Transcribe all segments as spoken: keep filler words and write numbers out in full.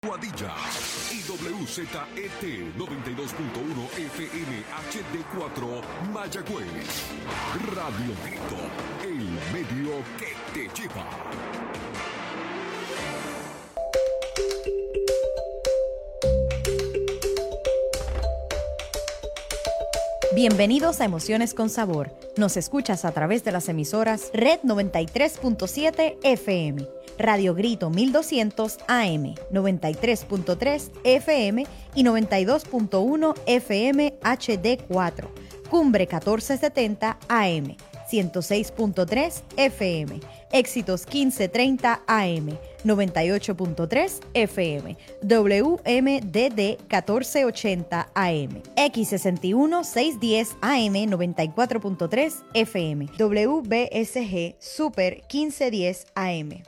Guadilla y W Z E T noventa y dos punto uno F M H D cuatro Mayagüez. Radio Grito, el medio que te lleva. Bienvenidos a Emociones con Sabor. Nos escuchas a través de las emisoras Red noventa y tres punto siete F M, Radio Grito mil doscientos A M, noventa y tres punto tres F M y noventa y dos punto uno F M H D cuatro, Cumbre catorce setenta A M, ciento seis punto tres F M, Éxitos quince treinta A M, noventa y ocho punto tres F M, W M D D catorce ochenta A M, X sesenta y uno seiscientos diez A M, noventa y cuatro punto tres F M, W B S G Super quince diez A M.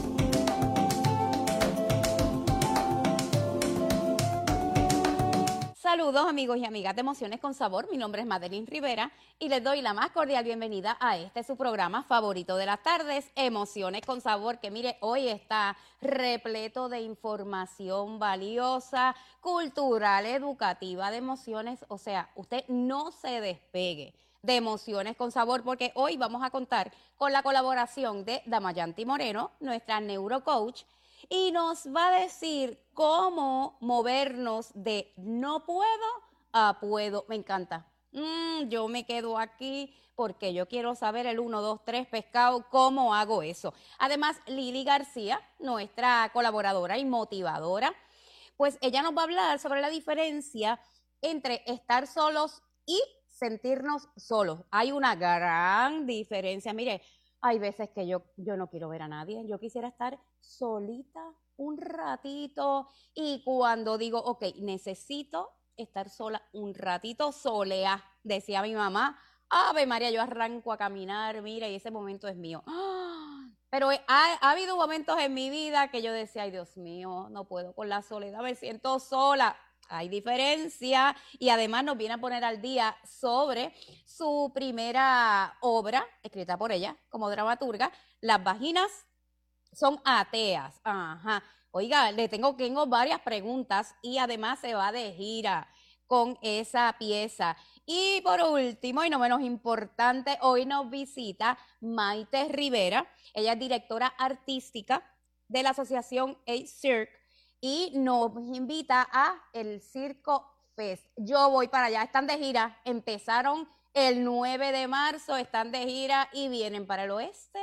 Saludos amigos y amigas de Emociones con Sabor, mi nombre es Madeline Rivera y les doy la más cordial bienvenida a este su programa favorito de las tardes, Emociones con Sabor, que mire, hoy está repleto de información valiosa, cultural, educativa, de emociones, o sea, usted no se despegue de Emociones con Sabor porque hoy vamos a contar con la colaboración de Damayanti Moreno, nuestra neurocoach, y nos va a decir cómo movernos de no puedo a puedo. Me encanta. Mm, yo me quedo aquí porque yo quiero saber el uno, dos, tres pescado, cómo hago eso. Además, Lili García, nuestra colaboradora y motivadora, pues ella nos va a hablar sobre la diferencia entre estar solos y sentirnos solos. Hay una gran diferencia. Mire, hay veces que yo, yo no quiero ver a nadie, yo quisiera estar solita un ratito y cuando digo, ok, necesito estar sola un ratito, solea, decía mi mamá, Ave María, yo arranco a caminar, mira, y ese momento es mío. Pero ha, ha habido momentos en mi vida que yo decía, ay Dios mío, no puedo con la soledad, me siento sola. Hay diferencia y además nos viene a poner al día sobre su primera obra, escrita por ella como dramaturga, Las vaginas son ateas. Ajá. Oiga, le tengo, tengo varias preguntas y además se va de gira con esa pieza. Y por último, y no menos importante, hoy nos visita Maite Rivera. Ella es directora artística de la asociación A-Cirque y nos invita a el Circo Fest. Yo voy para allá, están de gira, empezaron el nueve de marzo, están de gira y vienen para el oeste.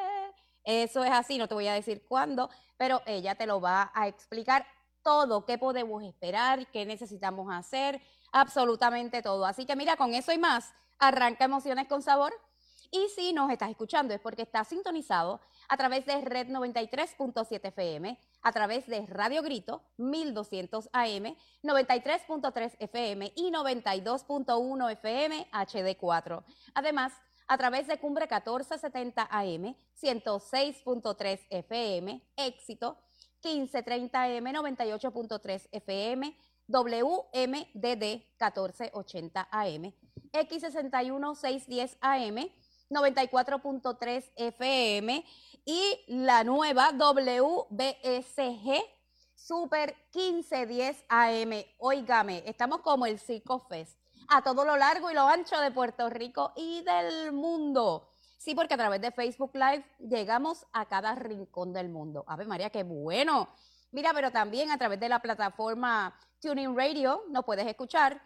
Eso es así, no te voy a decir cuándo, pero ella te lo va a explicar todo, qué podemos esperar, qué necesitamos hacer, absolutamente todo. Así que mira, con eso y más, arranca Emociones con Sabor. Y si nos estás escuchando es porque estás sintonizado a través de Red noventa y tres punto siete F M, a través de Radio Grito mil doscientos A M, noventa y tres punto tres F M y noventa y dos punto uno F M H D cuatro. Además, a través de Cumbre catorce setenta A M, ciento seis punto tres F M, Éxito quince treinta A M, noventa y ocho punto tres F M, W M D D catorce ochenta A M, X sesenta y uno seiscientos diez A M, noventa y cuatro punto tres F M y la nueva W B S G Super quince diez A M. Óigame, estamos como el Circo Fest, a todo lo largo y lo ancho de Puerto Rico y del mundo. Sí, porque a través de Facebook Live llegamos a cada rincón del mundo. Ave María, qué bueno. Mira, pero también a través de la plataforma TuneIn Radio nos puedes escuchar.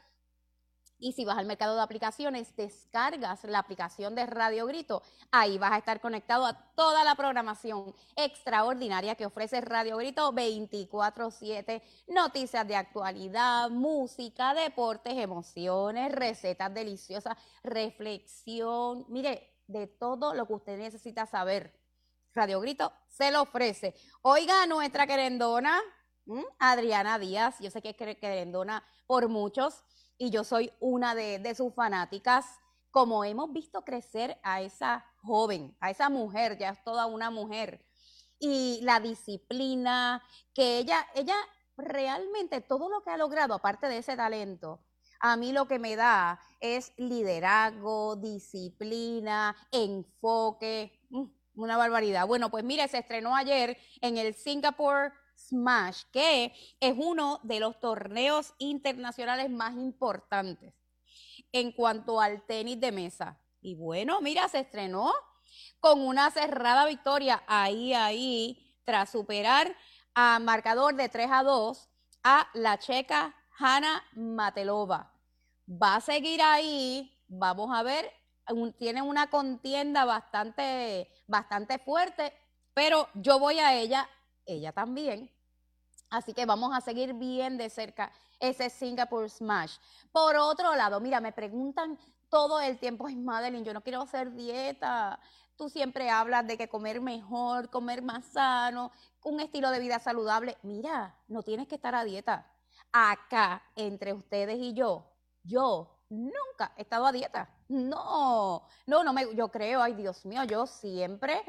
Y si vas al mercado de aplicaciones, descargas la aplicación de Radio Grito. Ahí vas a estar conectado a toda la programación extraordinaria que ofrece Radio Grito veinticuatro siete. Noticias de actualidad, música, deportes, emociones, recetas deliciosas, reflexión. Mire, de todo lo que usted necesita saber. Radio Grito se lo ofrece. Oiga, nuestra querendona, ¿m? Adriana Díaz, yo sé que es querendona por muchos, y yo soy una de, de sus fanáticas. Como hemos visto crecer a esa joven, a esa mujer, ya es toda una mujer, y la disciplina, que ella, ella realmente todo lo que ha logrado, aparte de ese talento, a mí lo que me da es liderazgo, disciplina, enfoque, una barbaridad. Bueno, pues mire, se estrenó ayer en el Singapore Smash, que es uno de los torneos internacionales más importantes en cuanto al tenis de mesa. Y bueno, mira, se estrenó con una cerrada victoria ahí, ahí, tras superar a marcador de tres a dos a la checa Hana Matelova. Va a seguir ahí, vamos a ver, un, tiene una contienda bastante, bastante fuerte, pero yo voy a ella, ella también. Así que vamos a seguir bien de cerca ese Singapore Smash. Por otro lado, mira, me preguntan todo el tiempo, ay, Madeline, yo no quiero hacer dieta. Tú siempre hablas de que comer mejor, comer más sano, un estilo de vida saludable. Mira, no tienes que estar a dieta. Acá, entre ustedes y yo, yo nunca he estado a dieta. No, no, no me, yo creo, ay, Dios mío, yo siempre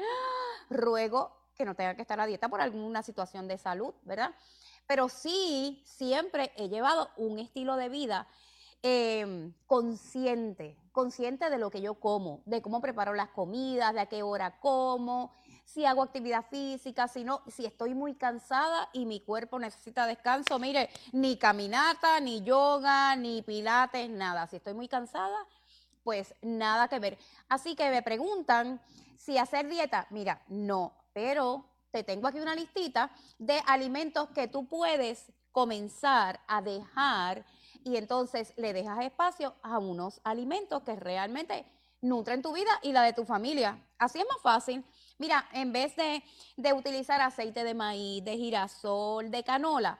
ruego que no tenga que estar a dieta por alguna situación de salud, ¿verdad? Pero sí, siempre he llevado un estilo de vida eh, consciente, consciente de lo que yo como, de cómo preparo las comidas, de a qué hora como, si hago actividad física, si no, si estoy muy cansada y mi cuerpo necesita descanso, mire, ni caminata, ni yoga, ni pilates, nada. Si estoy muy cansada, pues nada que ver. Así que me preguntan si hacer dieta, mira, no, pero te tengo aquí una listita de alimentos que tú puedes comenzar a dejar y entonces le dejas espacio a unos alimentos que realmente nutren tu vida y la de tu familia. Así es más fácil. Mira, en vez de, de utilizar aceite de maíz, de girasol, de canola,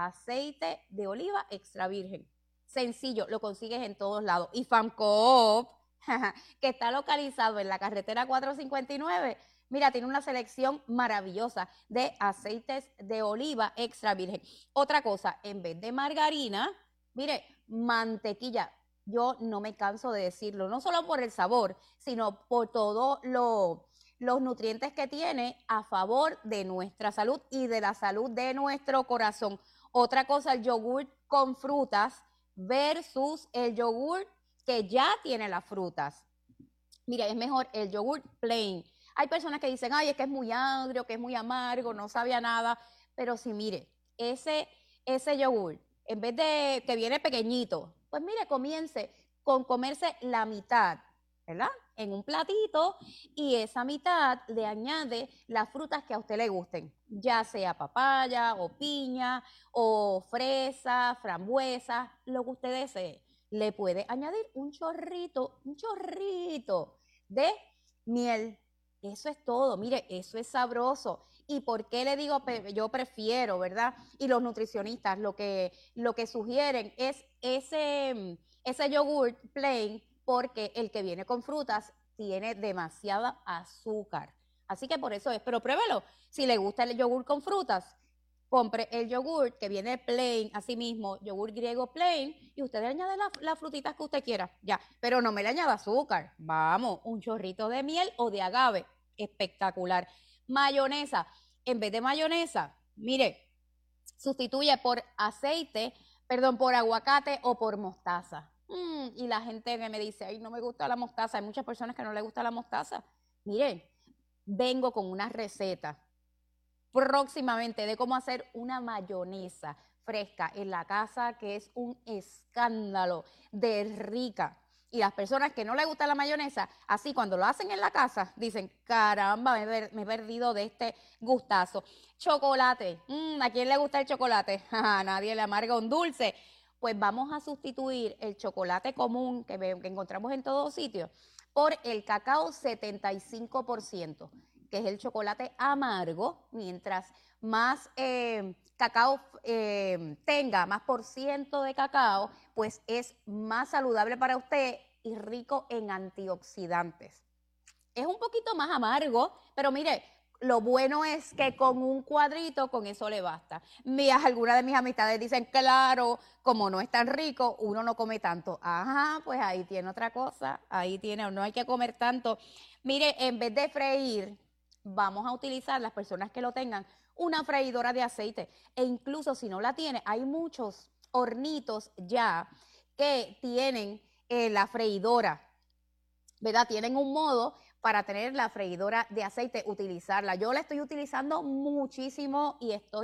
aceite de oliva extra virgen. Sencillo, lo consigues en todos lados. Y FAMCOOP, que está localizado en la carretera cuatrocientos cincuenta y nueve, mira, tiene una selección maravillosa de aceites de oliva extra virgen. Otra cosa, en vez de margarina, mire, mantequilla. Yo no me canso de decirlo, no solo por el sabor, sino por todos lo, los nutrientes que tiene a favor de nuestra salud y de la salud de nuestro corazón. Otra cosa, el yogur con frutas versus el yogur que ya tiene las frutas. Mire, es mejor el yogur plain. Hay personas que dicen, ay, es que es muy agrio, que es muy amargo, no sabía nada. Pero sí, mire, ese, ese yogur, en vez de que viene pequeñito, pues mire, comience con comerse la mitad, ¿verdad? En un platito y esa mitad le añade las frutas que a usted le gusten, ya sea papaya o piña o fresa, frambuesa, lo que usted desee. Le puede añadir un chorrito, un chorrito de miel. Eso es todo, mire, eso es sabroso. ¿Y por qué le digo yo prefiero, verdad? Y los nutricionistas lo que, lo que sugieren es ese, ese yogur plain, porque el que viene con frutas tiene demasiada azúcar. Así que por eso es, pero pruébelo. Si le gusta el yogur con frutas, compre el yogur que viene plain, así mismo, yogur griego plain, y usted le añade las la frutitas que usted quiera, ya. Pero no me le añada azúcar. Vamos, un chorrito de miel o de agave, espectacular. Mayonesa, en vez de mayonesa, mire, sustituye por aceite, perdón, por aguacate o por mostaza. Mm, y la gente que me dice, ay, no me gusta la mostaza, hay muchas personas que no les gusta la mostaza. Miren, vengo con una receta próximamente de cómo hacer una mayonesa fresca en la casa, que es un escándalo de rica. Y las personas que no les gusta la mayonesa, así cuando lo hacen en la casa, dicen, caramba, me he, me he perdido de este gustazo. Chocolate, mm, ¿a quién le gusta el chocolate? A nadie le amarga un dulce. Pues vamos a sustituir el chocolate común que, que encontramos en todos sitios por el cacao setenta y cinco por ciento, que es el chocolate amargo. Mientras más eh, cacao eh, tenga, más por ciento de cacao, pues es más saludable para usted y rico en antioxidantes. Es un poquito más amargo, pero mire, lo bueno es que con un cuadrito, con eso le basta. Mías, algunas de mis amistades dicen, claro, como no es tan rico, uno no come tanto. Ajá, pues ahí tiene otra cosa, ahí tiene, no hay que comer tanto. Mire, en vez de freír, vamos a utilizar, las personas que lo tengan, una freidora de aceite. E incluso si no la tiene, hay muchos hornitos ya que tienen eh, la freidora, ¿verdad? Tienen un modo para tener la freidora de aceite, utilizarla. Yo la estoy utilizando muchísimo y estoy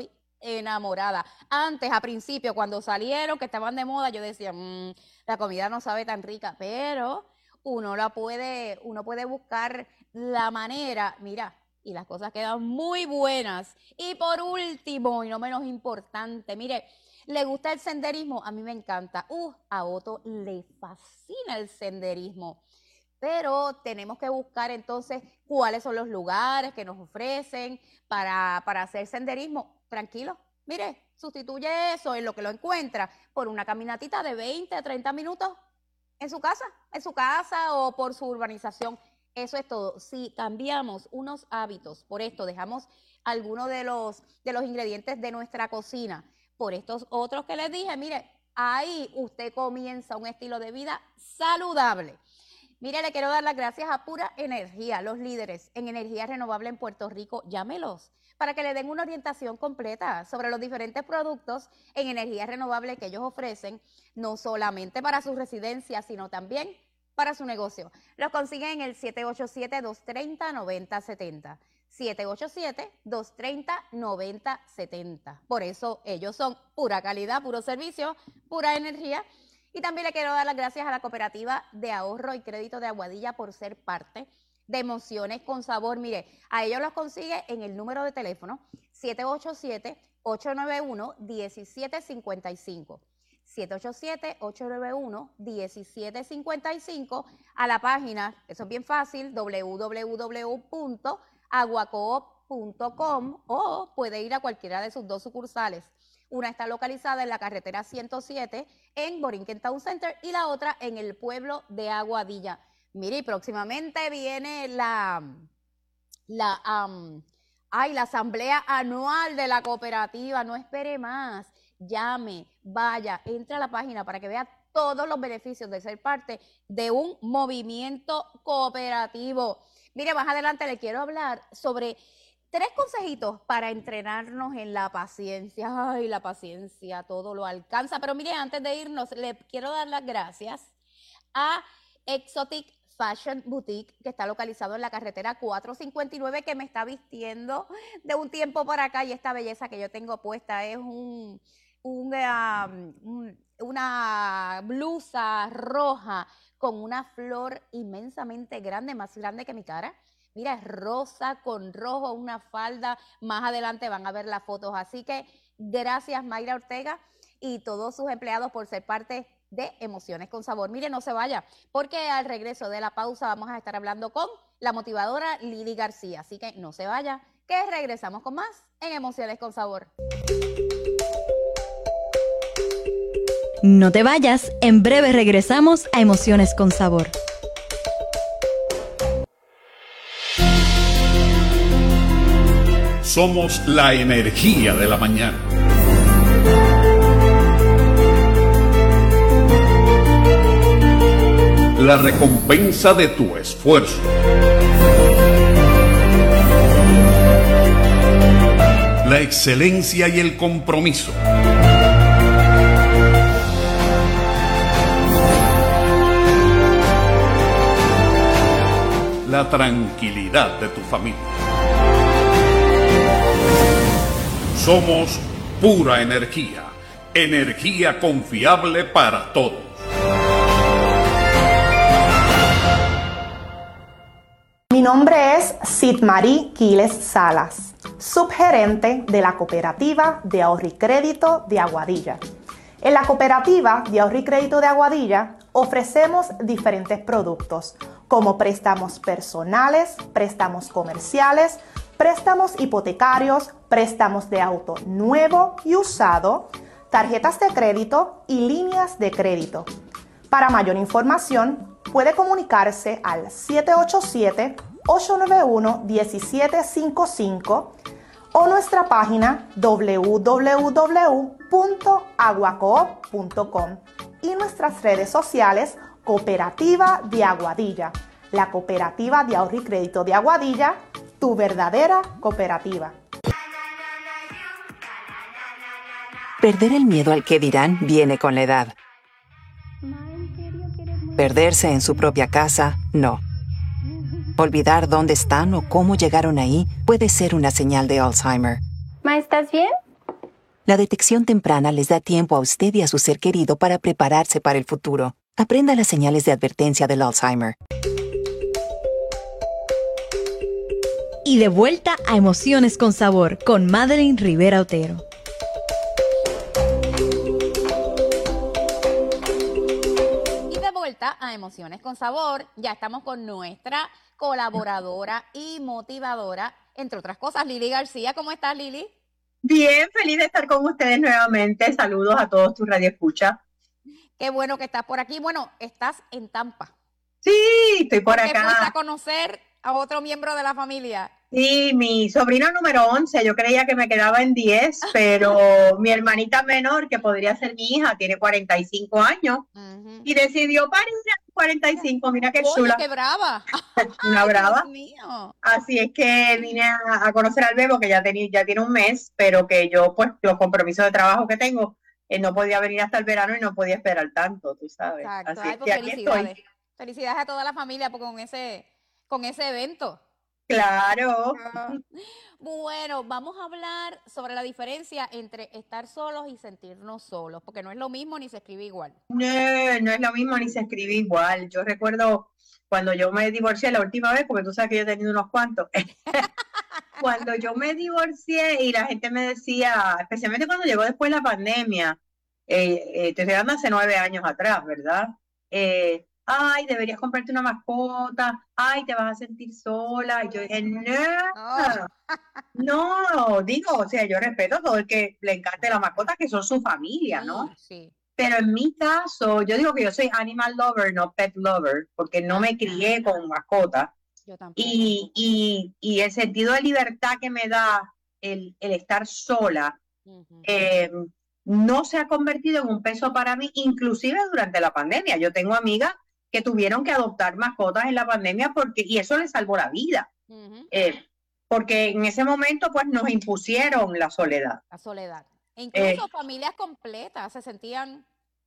enamorada. Antes, a principio, cuando salieron, que estaban de moda, yo decía, mmm, la comida no sabe tan rica, pero uno la puede, uno puede buscar la manera, mira, y las cosas quedan muy buenas. Y por último, y no menos importante, mire, ¿le gusta el senderismo? A mí me encanta. Uh, a Otto le fascina el senderismo. Pero tenemos que buscar entonces cuáles son los lugares que nos ofrecen para, para hacer senderismo. Tranquilo, mire, sustituye eso en lo que lo encuentra por una caminatita de veinte a treinta minutos en su casa, en su casa o por su urbanización. Eso es todo. Si cambiamos unos hábitos, por esto dejamos algunos de los, de los ingredientes de nuestra cocina, por estos otros que les dije, mire, ahí usted comienza un estilo de vida saludable. Mire, le quiero dar las gracias a Pura Energía, los líderes en energía renovable en Puerto Rico. Llámelos para que le den una orientación completa sobre los diferentes productos en energía renovable que ellos ofrecen, no solamente para su residencia, sino también para su negocio. Los consiguen en el siete ocho siete, dos tres cero, nueve cero siete cero. siete ocho siete, dos tres cero, nueve cero siete cero. Por eso ellos son pura calidad, puro servicio, pura energía. Y también le quiero dar las gracias a la Cooperativa de Ahorro y Crédito de Aguadilla por ser parte de Emociones con Sabor. Mire, a ellos los consigue en el número de teléfono siete ocho siete, ocho nueve uno, uno siete cinco cinco. siete ocho siete, ocho nueve uno, uno siete cinco cinco, a la página, eso es bien fácil, doble u doble u doble u punto aguacoop punto com, o puede ir a cualquiera de sus dos sucursales. Una está localizada en la carretera ciento siete en Borinquen Town Center y la otra en el pueblo de Aguadilla. Mire, y próximamente viene la, la, um, ay, la asamblea anual de la cooperativa. No espere más. Llame, vaya, entre a la página para que vea todos los beneficios de ser parte de un movimiento cooperativo. Mire, más adelante le quiero hablar sobre tres consejitos para entrenarnos en la paciencia. Ay, la paciencia, todo lo alcanza. Pero mire, antes de irnos, le quiero dar las gracias a Exotic Fashion Boutique, que está localizado en la carretera cuatrocientos cincuenta y nueve, que me está vistiendo de un tiempo para acá. Y esta belleza que yo tengo puesta es un, un, um, un, una blusa roja con una flor inmensamente grande, más grande que mi cara. Mira, es rosa con rojo, una falda. Más adelante van a ver las fotos. Así que gracias, Mayra Ortega y todos sus empleados por ser parte de Emociones con Sabor. Mire, no se vaya, porque al regreso de la pausa vamos a estar hablando con la motivadora Lili García. Así que no se vaya, que regresamos con más en Emociones con Sabor. No te vayas, en breve regresamos a Emociones con Sabor. Somos la energía de la mañana. La recompensa de tu esfuerzo. La excelencia y el compromiso. La tranquilidad de tu familia. Somos pura energía, energía confiable para todos. Mi nombre es Sidmarí Quiles Salas, subgerente de la Cooperativa de Ahorro y Crédito de Aguadilla. En la Cooperativa de Ahorro y Crédito de Aguadilla ofrecemos diferentes productos como préstamos personales, préstamos comerciales, préstamos hipotecarios, préstamos de auto nuevo y usado, tarjetas de crédito y líneas de crédito. Para mayor información, puede comunicarse al siete ocho siete, ocho nueve uno, uno siete cinco cinco o nuestra página doble u doble u doble u punto aguacoop punto com y nuestras redes sociales Cooperativa de Aguadilla, la Cooperativa de Ahorro y Crédito de Aguadilla, tu verdadera cooperativa. Perder el miedo al que dirán viene con la edad. Perderse en su propia casa, no. Olvidar dónde están o cómo llegaron ahí puede ser una señal de Alzheimer. Ma, ¿estás bien? La detección temprana les da tiempo a usted y a su ser querido para prepararse para el futuro. Aprenda las señales de advertencia del Alzheimer. Y de vuelta a Emociones con Sabor con Madeline Rivera Otero. Y de vuelta a Emociones con Sabor, ya estamos con nuestra colaboradora y motivadora, entre otras cosas, Lili García. ¿Cómo estás, Lili? Bien, feliz de estar con ustedes nuevamente. Saludos a todos tus radioescuchas. Qué bueno que estás por aquí. Bueno, estás en Tampa. Sí, estoy por Porque acá. fuiste a conocer a otro miembro de la familia. Sí, mi sobrino número once, yo creía que me quedaba en diez, pero mi hermanita menor, que podría ser mi hija, tiene cuarenta y cinco años Uh-huh. y decidió parir a cuarenta y cinco. Mira qué Oye, chula. qué brava. Una Ay, brava. Dios mío. Así es que vine a, a conocer al bebé, que ya, tenía, ya tiene un mes, pero que yo, pues, los compromisos de trabajo que tengo, eh, no podía venir hasta el verano y no podía esperar tanto, tú sabes. Exacto. Así Ay, es pues que aquí felicidades. estoy. Felicidades a toda la familia por- con ese, con ese evento. Claro. Bueno, vamos a hablar sobre la diferencia entre estar solos y sentirnos solos, porque no es lo mismo ni se escribe igual. No, no es lo mismo ni se escribe igual. Yo recuerdo cuando yo me divorcié la última vez, porque tú sabes que yo he tenido unos cuantos. Cuando yo me divorcié y la gente me decía, especialmente cuando llegó después la pandemia, eh, eh, te estoy hablando hace nueve años atrás, ¿verdad? Eh, ay, deberías comprarte una mascota, ay, te vas a sentir sola. Y yo dije, no, no, digo, o sea, yo respeto a todo el que le encante la mascota, que son su familia, ¿no? Sí. Pero en mi caso, yo digo que yo soy animal lover, no pet lover, porque no me crié con mascota. Yo tampoco. Y, y, y el sentido de libertad que me da el, el estar sola Uh-huh. eh, no se ha convertido en un peso para mí, inclusive durante la pandemia. Yo tengo amigas que tuvieron que adoptar mascotas en la pandemia porque, y eso les salvó la vida. Uh-huh. Eh, porque en ese momento pues nos impusieron la soledad. La soledad. E incluso Eh, familias completas se sentían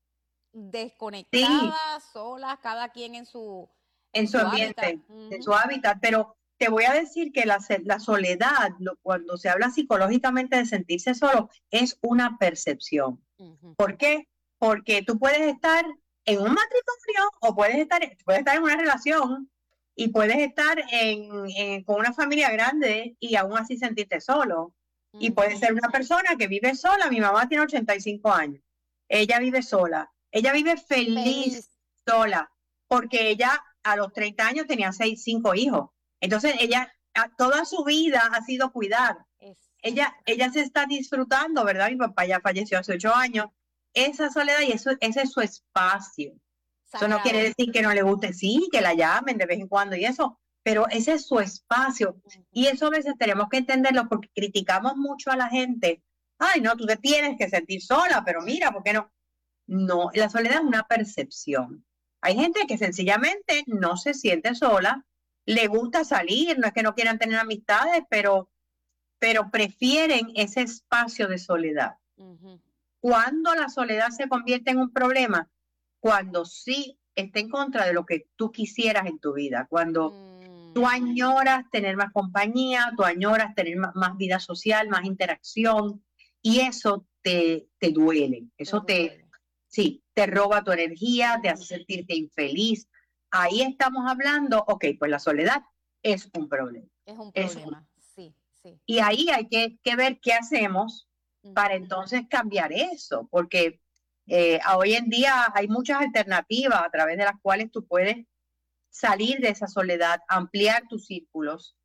desconectadas, solas, cada quien en su, en su ambiente, hábitat. en Ujú. su hábitat, pero te voy a decir que la, se- la soledad, lo- cuando se habla psicológicamente de sentirse solo, es una percepción. Ujú. ¿Por qué? Porque tú puedes estar en un matrimonio o puedes estar, puedes estar en una relación y puedes estar en, en- con una familia grande y aún así sentirte solo. Y puede Ujú. ser una persona que vive sola. Mi mamá tiene ochenta y cinco años. Ella vive sola. Ella vive feliz, Feliz. sola, porque ella a los treinta años tenía seis, cinco hijos. Entonces ella a, toda su vida ha sido cuidar. Es- Ella, ella se está disfrutando, ¿verdad? Mi papá ya falleció hace ocho años. Esa soledad y eso, ese es su espacio. Eso no sagrado. quiere decir que no le guste, sí, que la llamen de vez en cuando y eso, pero ese es su espacio. Ujú. Y eso a veces tenemos que entenderlo porque criticamos mucho a la gente. Ay, no, tú te tienes que sentir sola, pero mira, ¿por qué no? No, la soledad es una percepción. Hay gente que sencillamente no se siente sola, le gusta salir, no es que no quieran tener amistades, pero, pero prefieren ese espacio de soledad. Ujú. Cuando la soledad se convierte en un problema, cuando sí está en contra de lo que tú quisieras en tu vida, cuando Mm. tú añoras tener más compañía, tú añoras tener más, más vida social, más interacción, y eso te, te duele, eso te, duele. sí, te roba tu energía, te hace sentirte infeliz. Ahí estamos hablando, ok, pues la soledad es un problema. Es un Es problema. Sí, sí. Y ahí hay que, que ver qué hacemos para Ujú. entonces cambiar eso, porque eh, a hoy en día hay muchas alternativas a través de las cuales tú puedes salir de esa soledad, ampliar tus círculos,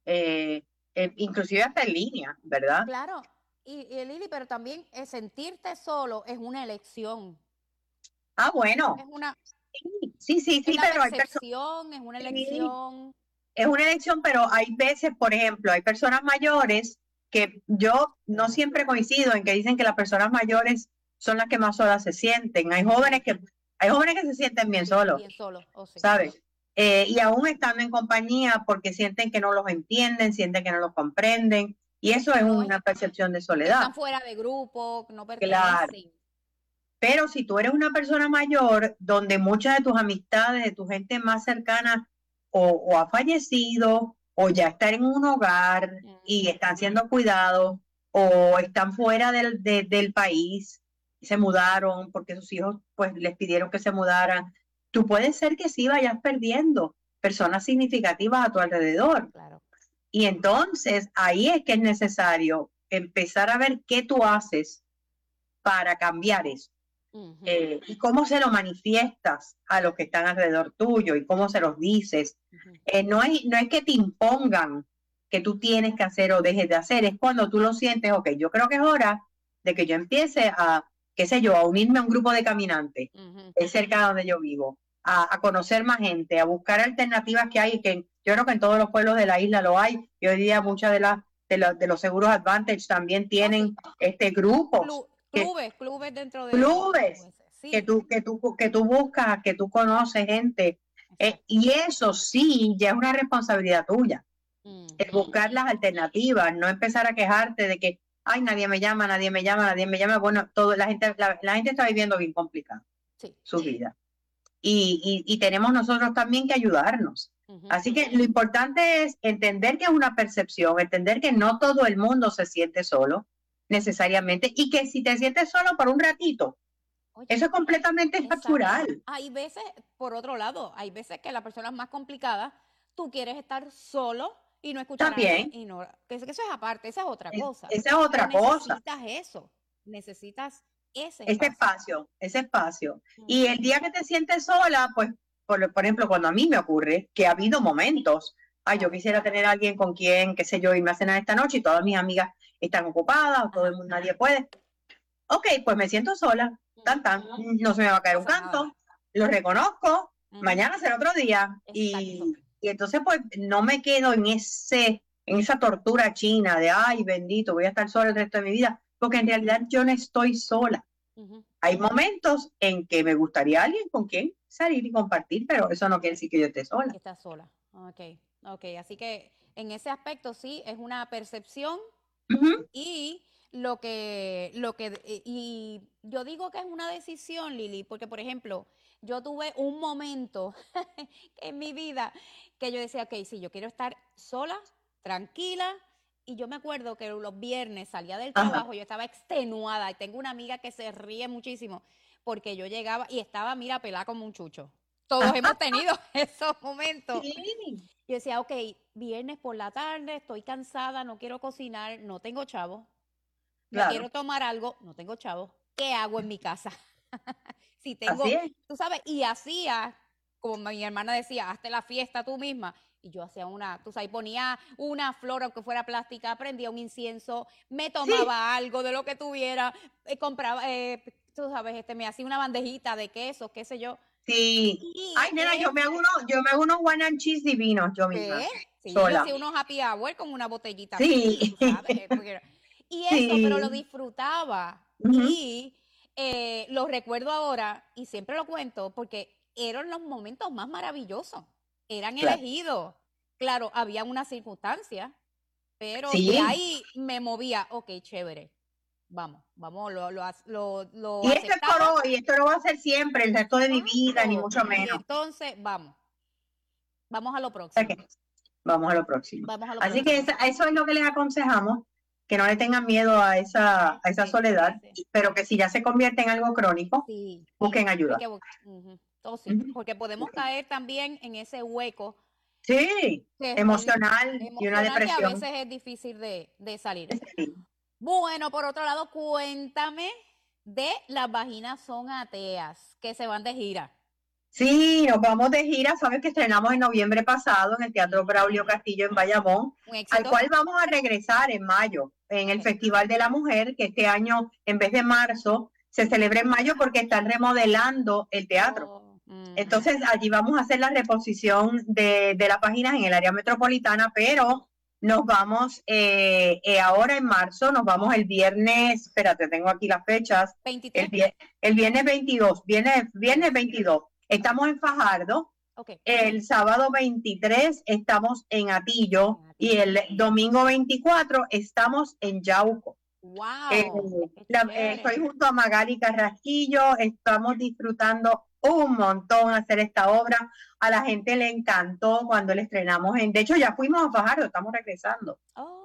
eh, eh, inclusive hasta en línea, ¿verdad? Claro. Y, y Lili, pero también eh, sentirte solo es una elección. Ah, bueno, Es una, sí, sí, sí, es sí, una pero hay personas, percepción, es una Sí. elección. es una elección, pero hay veces, por ejemplo, hay personas mayores que yo no siempre coincido en que dicen que las personas mayores son las que más solas se sienten. Hay jóvenes que, hay jóvenes que se sienten bien solos, Bien solo. Oh, sí. ¿sabes? Eh, y aún estando en compañía porque sienten que no los entienden, sienten que no los comprenden, y eso es No, una percepción de Están soledad. fuera de grupo, no Claro. pertenecen. Pero si tú eres una persona mayor, donde muchas de tus amistades, de tu gente más cercana, o, o ha fallecido, o ya está en un hogar y están siendo cuidados, o están fuera del, de, del país, se mudaron porque sus hijos pues les pidieron que se mudaran, tú puedes ser que sí vayas perdiendo personas significativas a tu alrededor. Claro. Y entonces ahí es que es necesario empezar a ver qué tú haces para cambiar eso. Uh-huh. eh, y cómo se lo manifiestas a los que están alrededor tuyo y cómo se los dices. Uh-huh. eh, no, es, no es que te impongan que tú tienes que hacer o dejes de hacer, es cuando tú lo sientes, ok, yo creo que es hora de que yo empiece a, qué sé yo, a unirme a un grupo de caminantes, uh-huh, es cerca de donde yo vivo, a, a conocer más gente, a buscar alternativas que hay, que yo creo que en todos los pueblos de la isla lo hay, y hoy día muchas de, la, de, la, de los seguros Advantage también tienen oh, sí. este grupos. Clu clubes, que, clubes dentro de clubes sí. que, tú, que, tú, que tú buscas, que tú conoces gente, eh, y eso sí, ya es una responsabilidad tuya. Mm. El buscar las alternativas, no empezar a quejarte de que, ay, nadie me llama, nadie me llama, nadie me llama. Bueno, todo, la gente, la, la gente está viviendo bien complicado sí. su vida. Y, y, y tenemos nosotros también que ayudarnos. Uh-huh. Así que lo importante es entender que es una percepción, entender que no todo el mundo se siente solo, necesariamente, y que si te sientes solo por un ratito, oye, eso es completamente exacto. natural. Hay veces, por otro lado, hay veces que la persona es más complicada, tú quieres estar solo y no escuchar También. a alguien, y no, que eso es aparte, esa es otra cosa. Esa es otra Pero cosa. Necesitas eso, necesitas ese espacio. Ese espacio, ese espacio. Uh-huh. Y el día que te sientes sola, pues, por, por ejemplo, cuando a mí me ocurre, que ha habido momentos, ay, yo quisiera tener a alguien con quien, qué sé yo, irme a cenar esta noche y todas mis amigas están ocupadas, o todo el mundo, nadie puede. Ok, pues me siento sola, tan tan, no se me va a caer un canto, lo reconozco, uh-huh. mañana será otro día. Y, y entonces pues no me quedo en ese, en esa tortura china de ay, bendito, voy a estar sola el resto de mi vida, porque en realidad yo no estoy sola. Uh-huh. Hay momentos en que me gustaría alguien con quien salir y compartir, pero eso no quiere decir que yo esté sola. Estás sola, ok, ok, así que en ese aspecto sí, es una percepción. Uh-huh. Y lo que, lo que, y yo digo que es una decisión, Lili, porque por ejemplo, yo tuve un momento en mi vida que yo decía, ok, sí, yo quiero estar sola, tranquila, y yo me acuerdo que los viernes salía del trabajo, ajá, yo estaba extenuada, y tengo una amiga que se ríe muchísimo, porque yo llegaba y estaba, mira, pelada como un chucho. Todos hemos tenido esos momentos. Sí. Yo decía, ok, viernes por la tarde, estoy cansada, no quiero cocinar, no tengo chavo. Claro. Me quiero tomar algo, no tengo chavo. ¿Qué hago en mi casa? Si tengo, tú sabes, y hacía, como mi hermana decía, hazte la fiesta tú misma. Y yo hacía una, tú sabes, ponía una flor, aunque fuera plástica, prendía un incienso, me tomaba sí. algo de lo que tuviera, eh, compraba, eh, tú sabes, este, me hacía una bandejita de queso, qué sé yo. Sí. Y ay, nena, yo me hago unos, yo me hago unos wine and cheese divinos, yo misma. ¿Qué? Sí, sola. Yo hacía unos happy hour con una botellita. Sí. Así, tú sabes, porque, y eso, sí. pero lo disfrutaba. Uh-huh. Y eh, lo recuerdo ahora, y siempre lo cuento, porque eran los momentos más maravillosos. Eran claro. elegidos. Claro, había una circunstancia, pero sí. de ahí me movía. Ok, chévere. Vamos, vamos, lo, lo, lo, lo y esto es por hoy, esto no va a ser siempre el resto de mi vida, ni mucho menos. Y entonces, vamos. Vamos a lo próximo. Okay. Vamos a lo próximo. Vamos a lo Así próximo. que esa, eso es lo que les aconsejamos, que no le tengan miedo a esa, a esa sí, soledad, sí, sí. pero que si ya se convierte en algo crónico, sí. busquen ayuda. Que, uh-huh. oh, sí, uh-huh. Porque podemos caer también en ese hueco. Sí, emocional, emocional y una depresión. Que a veces es difícil de, de salir. Sí. Bueno, por otro lado, cuéntame de Las Vaginas Son Ateas, que se van de gira. Sí, nos vamos de gira, sabes que estrenamos en noviembre pasado en el Teatro Braulio Castillo en Bayamón, al cual vamos a regresar en mayo, en el Festival de la Mujer, que este año, en vez de marzo, se celebra en mayo porque están remodelando el teatro. Oh, mm. Entonces, allí vamos a hacer la reposición de, de las páginas en el área metropolitana, pero nos vamos eh, eh, ahora en marzo, nos vamos el viernes, espérate, tengo aquí las fechas, veintitrés. El, el viernes veintidós, viernes, viernes veintidós, estamos en Fajardo, okay. El sábado veintitrés estamos en Atillo, Atillo y el domingo veinticuatro estamos en Yauco. Wow, eh, la, eh, estoy junto a Magali Carrasquillo, estamos disfrutando un montón hacer esta obra, a la gente le encantó cuando la estrenamos, en, de hecho ya fuimos a Fajardo, estamos regresando. Oh,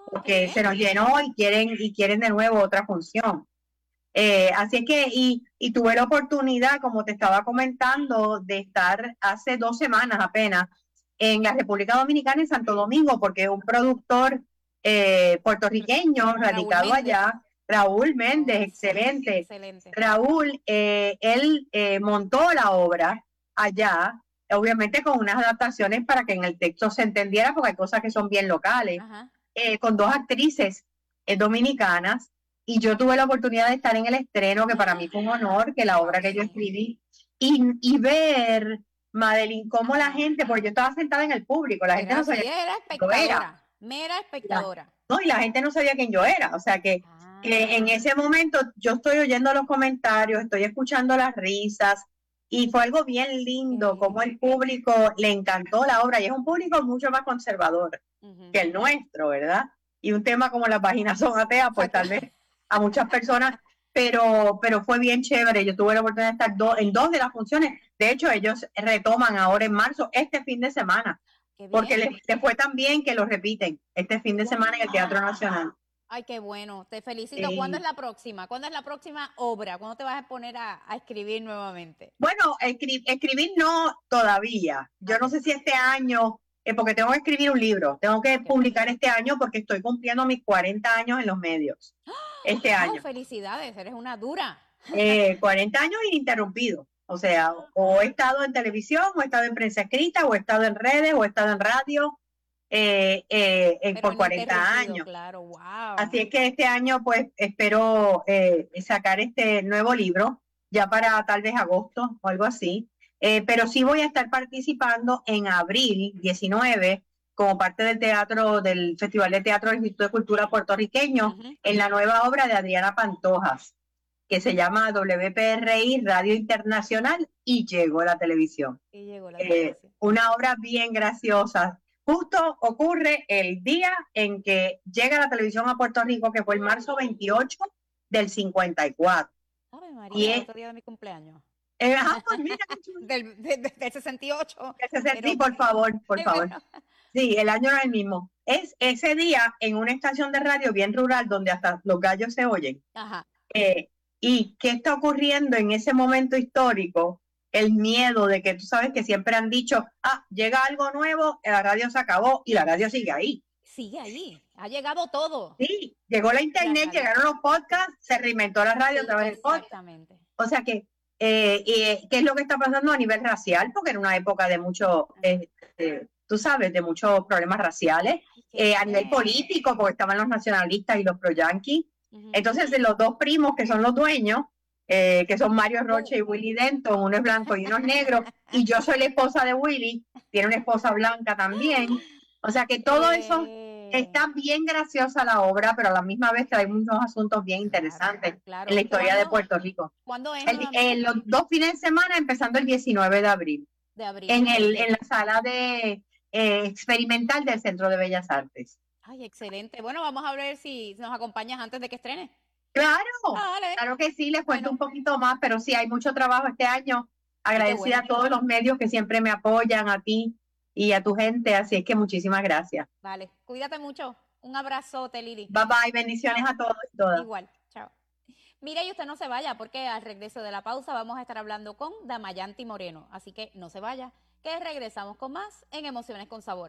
porque okay. se nos llenó y quieren, y quieren de nuevo otra función. Eh, así es que, y, y tuve la oportunidad, como te estaba comentando, de estar hace dos semanas apenas en la República Dominicana, en Santo Domingo, porque un productor eh, puertorriqueño radicado allá, Raúl Méndez, excelente. excelente. Raúl, eh, él eh, montó la obra allá, obviamente con unas adaptaciones para que en el texto se entendiera, porque hay cosas que son bien locales, eh, con dos actrices eh, dominicanas. Y yo tuve la oportunidad de estar en el estreno, que para mí fue un honor, que la obra que yo escribí, y, y ver, Madeline, cómo la gente, porque yo estaba sentada en el público, la gente Pero no sabía sí era quién yo era. espectadora, mera espectadora. La, no, y la gente no sabía quién yo era, o sea que, ah. que en ese momento yo estoy oyendo los comentarios, estoy escuchando las risas, y fue algo bien lindo, sí. Como el público le encantó la obra, y es un público mucho más conservador uh-huh. que el nuestro, ¿verdad? Y un tema como las vaginas son ateas, pues tal vez a muchas personas, pero, pero fue bien chévere. Yo tuve la oportunidad de estar do, en dos de las funciones. De hecho, ellos retoman ahora en marzo, este fin de semana, porque les, les fue tan bien que lo repiten este fin de wow. semana en el Teatro Nacional. Ay, qué bueno, te felicito. Sí. ¿Cuándo es la próxima? ¿Cuándo es la próxima obra? ¿Cuándo te vas a poner a, a escribir nuevamente? Bueno, escri escribir no todavía. Yo no sé si este año... Eh, porque tengo que escribir un libro, tengo que publicar este año porque estoy cumpliendo mis cuarenta años en los medios, este oh, año. Felicidades, eres una dura. Eh, cuarenta años ininterrumpidos, o sea, o he estado en televisión, o he estado en prensa escrita, o he estado en redes, o he estado en radio, eh, eh, eh, por cuarenta años. Claro, wow. Así es que este año pues espero eh, sacar este nuevo libro, ya para tal vez agosto o algo así. Eh, pero sí voy a estar participando en abril diecinueve como parte del teatro, del Festival de Teatro del Instituto de Cultura Puertorriqueño, uh-huh. en la nueva obra de Adriana Pantojas, que se llama W P R I Radio Internacional y llegó la televisión. Y llegó la eh, televisión. Una obra bien graciosa. Justo ocurre el día en que llega la televisión a Puerto Rico, que fue el marzo veintiocho del cincuenta y cuatro. Ave María, el otro día de mi cumpleaños. Eh, ah, pues mira, del, de, de, del sesenta y ocho. Del sesenta, sí, por favor, por favor. Sí, el año no es el mismo. Es ese día en una estación de radio bien rural donde hasta los gallos se oyen. Ajá. Eh, y qué está ocurriendo en ese momento histórico, el miedo de que tú sabes que siempre han dicho, ah, llega algo nuevo, la radio se acabó y la radio sigue ahí. Sigue ahí, ha llegado todo. Sí, llegó la internet, la llegaron los podcasts, se reinventó la radio sí, a través del podcast. Exactamente. O sea que Eh, y qué es lo que está pasando a nivel racial, porque era una época de mucho, eh, eh, tú sabes, de muchos problemas raciales, eh, a nivel político, porque estaban los nacionalistas y los pro-yanquis. Uh-huh. Entonces, los dos primos que son los dueños, eh, que son Mario Rocha y Willy Denton, uno es blanco y uno es negro, y yo soy la esposa de Willy, tiene una esposa blanca también. O sea que todo eso... Está bien graciosa la obra, pero a la misma vez que hay muchos asuntos bien interesantes claro, claro. en la historia de Puerto Rico. ¿Cuándo es? El, el, los dos fines de semana, empezando el diecinueve de abril. De abril. En, el, en la sala de eh, experimental del Centro de Bellas Artes. Ay, excelente. Bueno, vamos a ver si nos acompañas antes de que estrene. Claro, ah, vale. claro que sí, les cuento bueno. un poquito más, pero sí, hay mucho trabajo este año. Agradecida bueno. a todos los medios que siempre me apoyan, a ti y a tu gente, así es que muchísimas gracias. Vale, cuídate mucho. Un abrazote, Lili. Bye bye, bendiciones a todos y todas. Igual, chao. Mire, y usted no se vaya, porque al regreso de la pausa vamos a estar hablando con Damayanti Moreno. Así que no se vaya, que regresamos con más en Emociones con Sabor.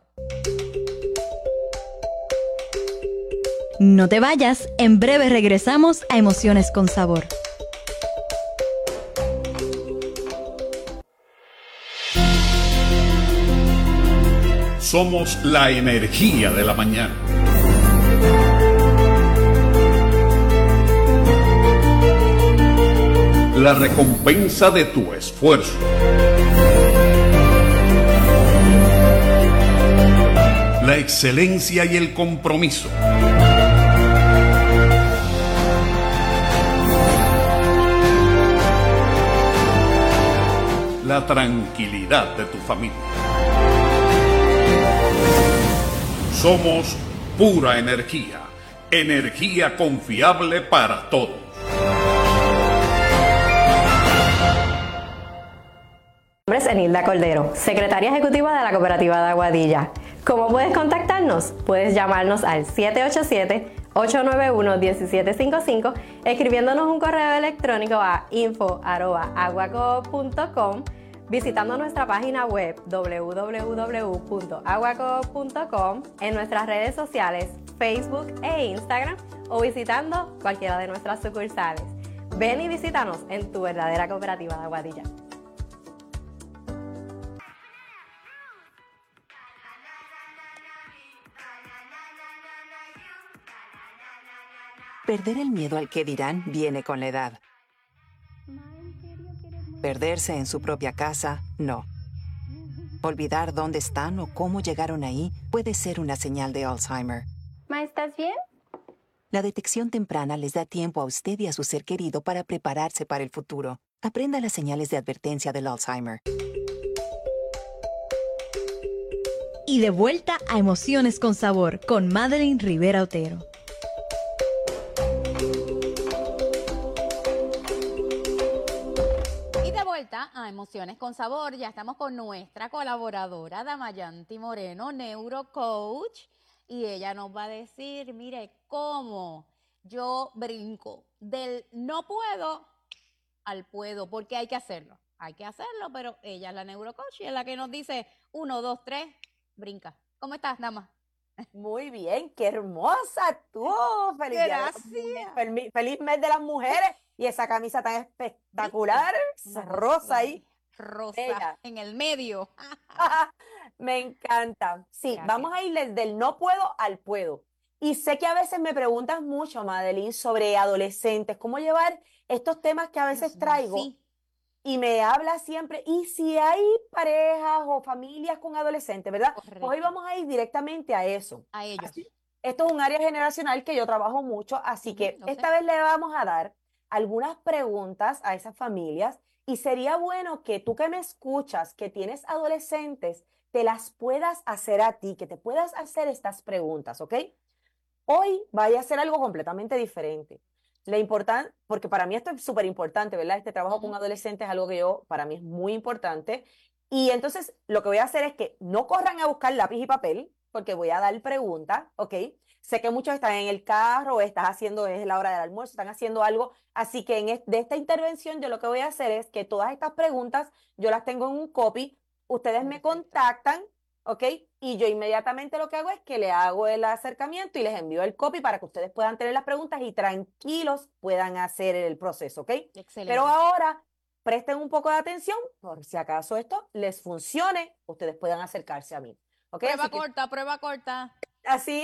No te vayas, en breve regresamos a Emociones con Sabor. Somos la energía de la mañana. La recompensa de tu esfuerzo. La excelencia y el compromiso. La tranquilidad de tu familia. Somos pura energía, energía confiable para todos. Mi nombre es Enilda Cordero, secretaria ejecutiva de la Cooperativa de Aguadilla. ¿Cómo puedes contactarnos? Puedes llamarnos al siete ocho siete, ocho nueve uno, uno siete cinco cinco, escribiéndonos un correo electrónico a info arroba aguacoop punto com, visitando nuestra página web doble u doble u doble u punto aguacoop punto com, en nuestras redes sociales Facebook e Instagram, o visitando cualquiera de nuestras sucursales. Ven y visítanos en tu verdadera cooperativa de Aguadilla. Perder el miedo al que dirán viene con la edad. Perderse en su propia casa, no. Olvidar dónde están o cómo llegaron ahí puede ser una señal de Alzheimer. Ma, ¿estás bien? La detección temprana les da tiempo a usted y a su ser querido para prepararse para el futuro. Aprenda las señales de advertencia del Alzheimer. Y de vuelta a Emociones con Sabor con Madeline Rivera Otero. A Emociones con Sabor, ya estamos con nuestra colaboradora Damayanti Moreno, neurocoach, y ella nos va a decir, mire, cómo yo brinco del no puedo al puedo, porque hay que hacerlo, hay que hacerlo, pero ella es la neurocoach y es la que nos dice uno, dos, tres, brinca. ¿Cómo estás, dama? Muy bien, qué hermosa tú. Feliz, Gracias. Feliz, feliz mes de las mujeres. Y esa camisa tan espectacular, esa rosa ahí. Rosa, Bella. En el medio. Me encanta. Sí, Gracias. Vamos a ir desde el no puedo al puedo. Y sé que a veces me preguntas mucho, Madeline, sobre adolescentes, cómo llevar estos temas que a veces Dios mío, traigo. sí. Y me habla siempre, y si hay parejas o familias con adolescentes, ¿verdad? Correcto. Pues hoy vamos a ir directamente a eso. A ellos. Así, esto es un área generacional que yo trabajo mucho, así Ujú, que lo sé. esta vez le vamos a dar algunas preguntas a esas familias, y sería bueno que tú que me escuchas, que tienes adolescentes, te las puedas hacer a ti, que te puedas hacer estas preguntas, ¿ok? Hoy vaya a ser algo completamente diferente. La importante, porque para mí esto es súper importante, ¿verdad? Este trabajo con Ujú. adolescentes es algo que yo, para mí es muy importante. Y entonces lo que voy a hacer es que no corran a buscar lápiz y papel, porque voy a dar preguntas, ¿ok? Sé que muchos están en el carro, estás haciendo, es la hora del almuerzo, están haciendo algo. Así que en es- de esta intervención yo lo que voy a hacer es que todas estas preguntas yo las tengo en un copy, ustedes me Perfecto. contactan, ¿ok? Y yo inmediatamente lo que hago es que le hago el acercamiento y les envío el copy para que ustedes puedan tener las preguntas y tranquilos puedan hacer el proceso, ¿ok? Excelente. Pero ahora presten un poco de atención por si acaso esto les funcione, ustedes puedan acercarse a mí, ¿ok? Prueba Así que- corta, prueba corta. Así,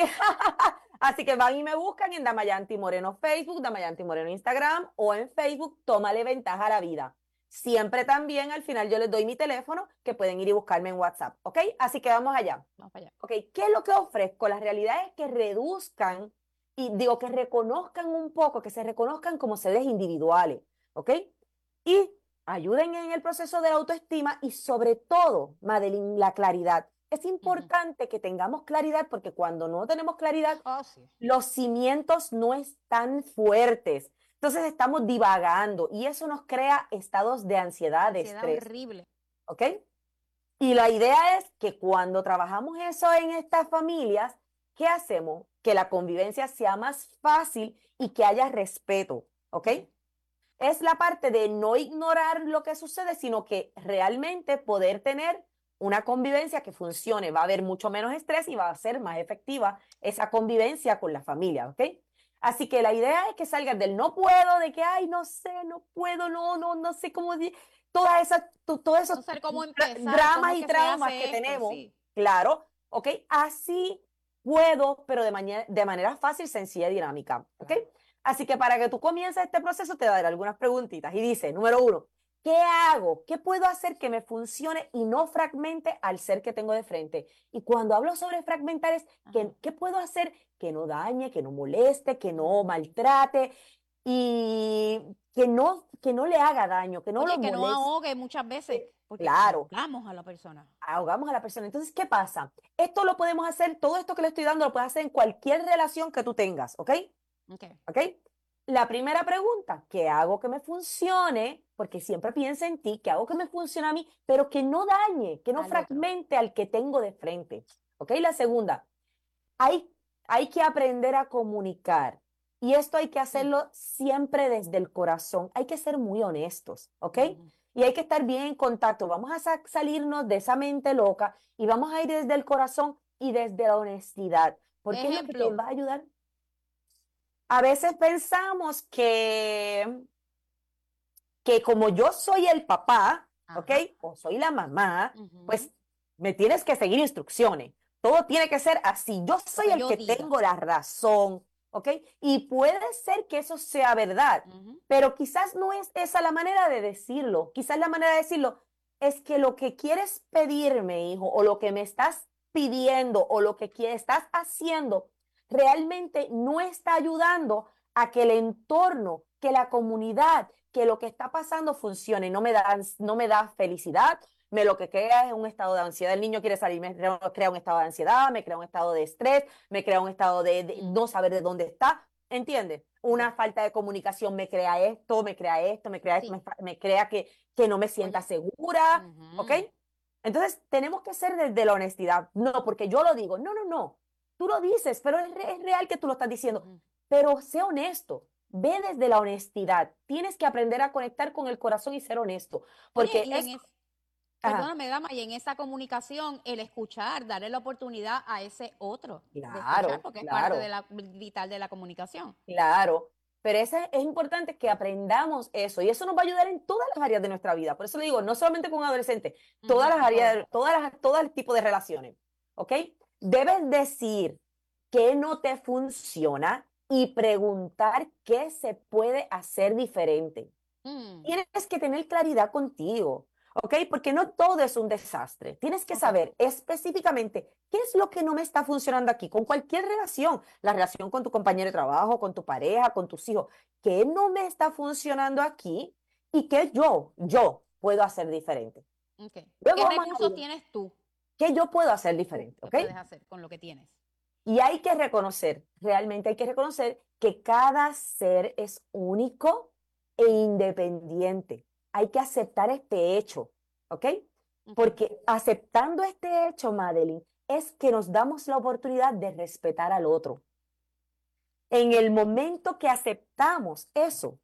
así que van y me buscan en Damayanti Moreno Facebook, Damayanti Moreno Instagram, o en Facebook, Tómale Ventaja a la Vida. Siempre también al final yo les doy mi teléfono, que pueden ir y buscarme en WhatsApp, ¿ok? Así que vamos allá. Vamos para allá. ¿Ok? ¿Qué es lo que ofrezco? La realidad es que reduzcan, y digo que reconozcan un poco, que se reconozcan como seres individuales, ¿ok? Y ayuden en el proceso de la autoestima y sobre todo, Madeline, la claridad. Es importante que tengamos claridad, porque cuando no tenemos claridad, Oh, sí. los cimientos no están fuertes. Entonces estamos divagando y eso nos crea estados de ansiedad, de Ansiedad estrés, horrible. ¿ok? Y la idea es que cuando trabajamos eso en estas familias, ¿qué hacemos? Que la convivencia sea más fácil y que haya respeto, ¿ok? Es la parte de no ignorar lo que sucede, sino que realmente poder tener una convivencia que funcione. Va a haber mucho menos estrés y va a ser más efectiva esa convivencia con la familia, ¿ok? Así que la idea es que salgas del no puedo, de que, ay, no sé, no puedo, no, no, no sé cómo, di- todas esas, to- todos esos No sé cómo dra- empezar, cómo dramas es y que se traumas hace que esto, tenemos, sí. claro, ¿ok? Así puedo, pero de, maña- de manera fácil, sencilla y dinámica, ¿ok? Claro. Así que para que tú comiences este proceso te daré algunas preguntitas y dice, número uno, ¿qué hago? ¿Qué puedo hacer que me funcione y no fragmente al ser que tengo de frente? Y cuando hablo sobre fragmentar es, Ajá. que, ¿qué puedo hacer que no dañe, que no moleste, que no maltrate y que no, que no le haga daño, que no Oye, lo que no moleste? ahogue muchas veces, porque Claro. ahogamos a la persona. Ahogamos a la persona. Entonces, ¿qué pasa? Esto lo podemos hacer, todo esto que le estoy dando lo puedes hacer en cualquier relación que tú tengas, ¿ok? Ok. ¿Ok? La primera pregunta, ¿qué hago que me funcione? Porque siempre piensa en ti, ¿qué hago que me funcione a mí? Pero que no dañe, que no Al otro. fragmente al que tengo de frente, ¿ok? La segunda, hay, hay que aprender a comunicar. Y esto hay que hacerlo siempre desde el corazón. Hay que ser muy honestos, ¿ok? Uh-huh. Y hay que estar bien en contacto. Vamos a sa- salirnos de esa mente loca y vamos a ir desde el corazón y desde la honestidad. Porque es lo que te va a ayudar. A veces pensamos que, que como yo soy el papá, Ajá. ¿ok? O soy la mamá, uh-huh. pues me tienes que seguir instrucciones. Todo tiene que ser así. Yo soy el que diga. Tengo la razón, ¿ok? Y puede ser que eso sea verdad, uh-huh. pero quizás no es esa la manera de decirlo. Quizás la manera de decirlo es que lo que quieres pedirme, hijo, o lo que me estás pidiendo, o lo que quieres, estás haciendo, realmente no está ayudando a que el entorno, que la comunidad, que lo que está pasando funcione. No me da, no me da felicidad, me lo que crea es un estado de ansiedad. El niño quiere salir, me crea, crea un estado de ansiedad, me crea un estado de estrés, me crea un estado de, de no saber de dónde está, ¿entiendes? Una sí. falta de comunicación me crea esto, me crea esto, me crea esto, sí. me, me crea que, que no me sienta Oye. segura, uh-huh. ¿ok? Entonces, tenemos que ser desde la honestidad. No, porque yo lo digo, no, no, no. Tú lo dices, pero es, re, es real que tú lo estás diciendo. Uh-huh. Pero sé honesto, ve desde la honestidad. Tienes que aprender a conectar con el corazón y ser honesto. Porque Oye, es... Es, perdóname, dama, y en esa comunicación, el escuchar, darle la oportunidad a ese otro claro, de escuchar, porque claro. es parte de la, vital de la comunicación. Claro, pero ese, es importante que aprendamos eso, y eso nos va a ayudar en todas las áreas de nuestra vida. Por eso le digo, no solamente con un adolescente, todas uh-huh. las áreas, todas las, todo el tipo de relaciones, ¿ok? Debes decir qué no te funciona y preguntar qué se puede hacer diferente. Mm. Tienes que tener claridad contigo, ¿ok? Porque no todo es un desastre. Tienes que okay. saber específicamente qué es lo que no me está funcionando aquí, con cualquier relación, la relación con tu compañero de trabajo, con tu pareja, con tus hijos, qué no me está funcionando aquí y qué yo, yo puedo hacer diferente. Okay. Luego, ¿qué recursos tienes tú? ¿Qué yo puedo hacer diferente? ¿Qué okay? puedes hacer con lo que tienes? Y hay que reconocer, realmente hay que reconocer que cada ser es único e independiente. Hay que aceptar este hecho, ¿ok? Porque aceptando este hecho, Madeline, es que nos damos la oportunidad de respetar al otro. En el momento que aceptamos eso,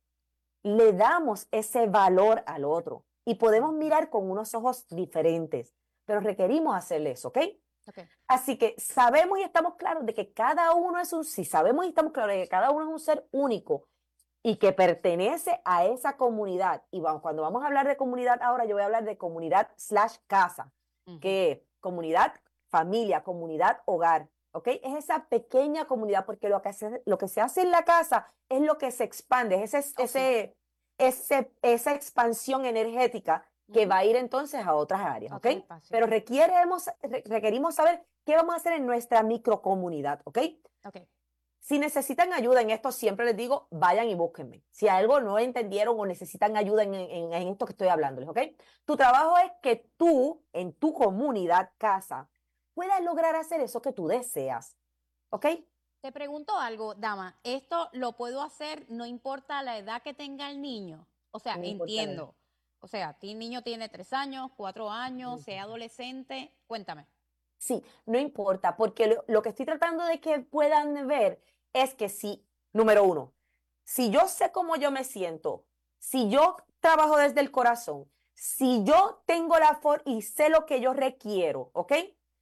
le damos ese valor al otro y podemos mirar con unos ojos diferentes, pero requerimos hacerle eso, ¿ok? Okay. Así que sabemos y estamos claros de que cada uno es un, si sabemos y estamos claros de que cada uno es un ser único y que pertenece a esa comunidad, y vamos, cuando vamos a hablar de comunidad ahora, yo voy a hablar de comunidad slash casa, uh-huh. que es comunidad, familia, comunidad, hogar, ¿ok? Es esa pequeña comunidad, porque lo que se, lo que se hace en la casa es lo que se expande, es ese, oh, ese, sí. ese, esa expansión energética que va a ir entonces a otras áreas, ¿ok? okay Pero requerimos, requerimos saber qué vamos a hacer en nuestra microcomunidad, ¿ok? Ok. Si necesitan ayuda en esto, siempre les digo, vayan y búsquenme. Si algo no entendieron o necesitan ayuda en, en, en esto que estoy hablándoles, ¿ok? Tu trabajo es que tú, en tu comunidad, casa, puedas lograr hacer eso que tú deseas, ¿ok? Te pregunto algo, dama, ¿esto lo puedo hacer no importa la edad que tenga el niño? O sea, no entiendo. O sea, el niño tiene tres años, cuatro años, sea adolescente, cuéntame. Sí, no importa, porque lo, lo que estoy tratando de que puedan ver es que si, número uno, si yo sé cómo yo me siento, si yo trabajo desde el corazón, si yo tengo la forma y sé lo que yo requiero, ¿ok?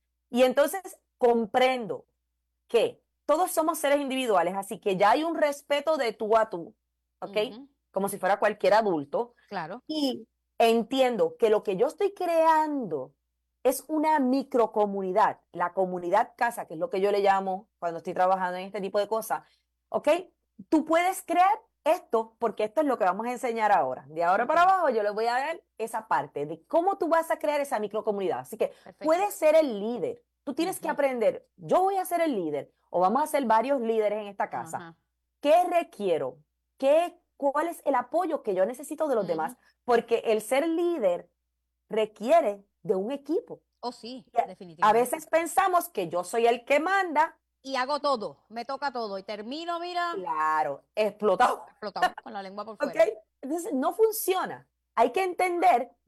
Y entonces comprendo que todos somos seres individuales, así que ya hay un respeto de tú a tú, ¿ok? Uh-huh. Como si fuera cualquier adulto. Claro. Y entiendo que lo que yo estoy creando es una microcomunidad, la comunidad casa, que es lo que yo le llamo cuando estoy trabajando en este tipo de cosas, ¿ok? Tú puedes crear esto, porque esto es lo que vamos a enseñar ahora. De ahora para abajo yo les voy a dar esa parte de cómo tú vas a crear esa microcomunidad. Así que Perfecto. Puedes ser el líder. Tú tienes uh-huh. que aprender, yo voy a ser el líder, o vamos a ser varios líderes en esta casa. Uh-huh. ¿Qué requiero? ¿Qué, ¿Cuál es el apoyo que yo necesito de los uh-huh. demás? Porque el ser líder requiere de un equipo. Oh, sí, a, definitivamente. A veces pensamos que yo soy el que manda. Y hago todo, me toca todo y termino, mira. Claro, explotado. Explotado, con la lengua por fuera. ¿Okay? Entonces, no funciona. Hay que entender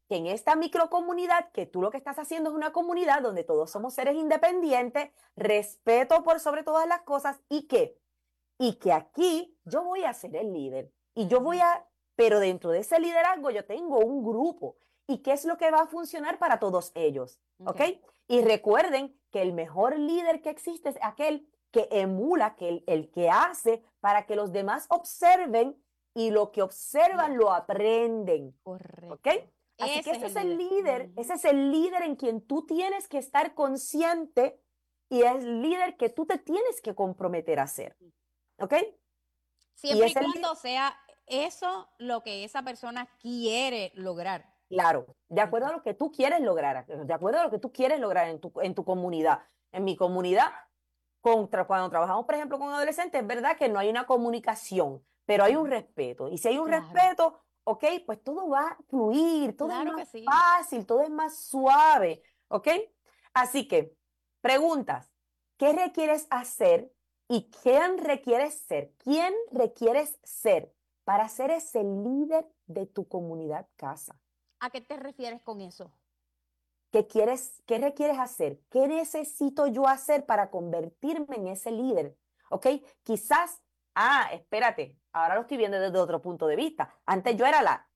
que en esta microcomunidad, que tú lo que estás haciendo es una comunidad donde todos somos seres independientes, respeto por sobre todas las cosas, y que, y que aquí yo voy a ser el líder, y yo voy a, pero dentro de ese liderazgo yo tengo un grupo, y qué es lo que va a funcionar para todos ellos, ¿ok? okay. Y recuerden que el mejor líder que existe es aquel que emula, que el, el que hace para que los demás observen, y lo que observan lo aprenden. Correcto. ¿Ok? Así Ese que ese es es el el líder. líder, Ujú. ese es el líder en quien tú tienes que estar consciente, y es el líder que tú te tienes que comprometer a ser. ¿Ok? Siempre y, es el cuando li- sea eso lo que esa persona quiere lograr. Claro, de acuerdo a lo que tú quieres lograr, de acuerdo a lo que tú quieres lograr en tu, en tu comunidad. En mi comunidad, contra, cuando trabajamos, por ejemplo, con adolescentes, es verdad que no hay una comunicación, pero hay un respeto. Y si hay un Claro. respeto, ok, pues todo va a fluir, todo Claro es que más sí. fácil, todo es más suave, ¿ok? Así que, preguntas, ¿qué requieres hacer y quién requieres ser? ¿Quién requieres ser para ser ese líder de tu comunidad casa? ¿A qué te refieres con eso? ¿Qué quieres, qué requieres hacer? ¿Qué necesito yo hacer para convertirme en ese líder? ¿Ok? Quizás, ah, espérate, ahora lo estoy viendo desde otro punto de vista. Antes yo era la,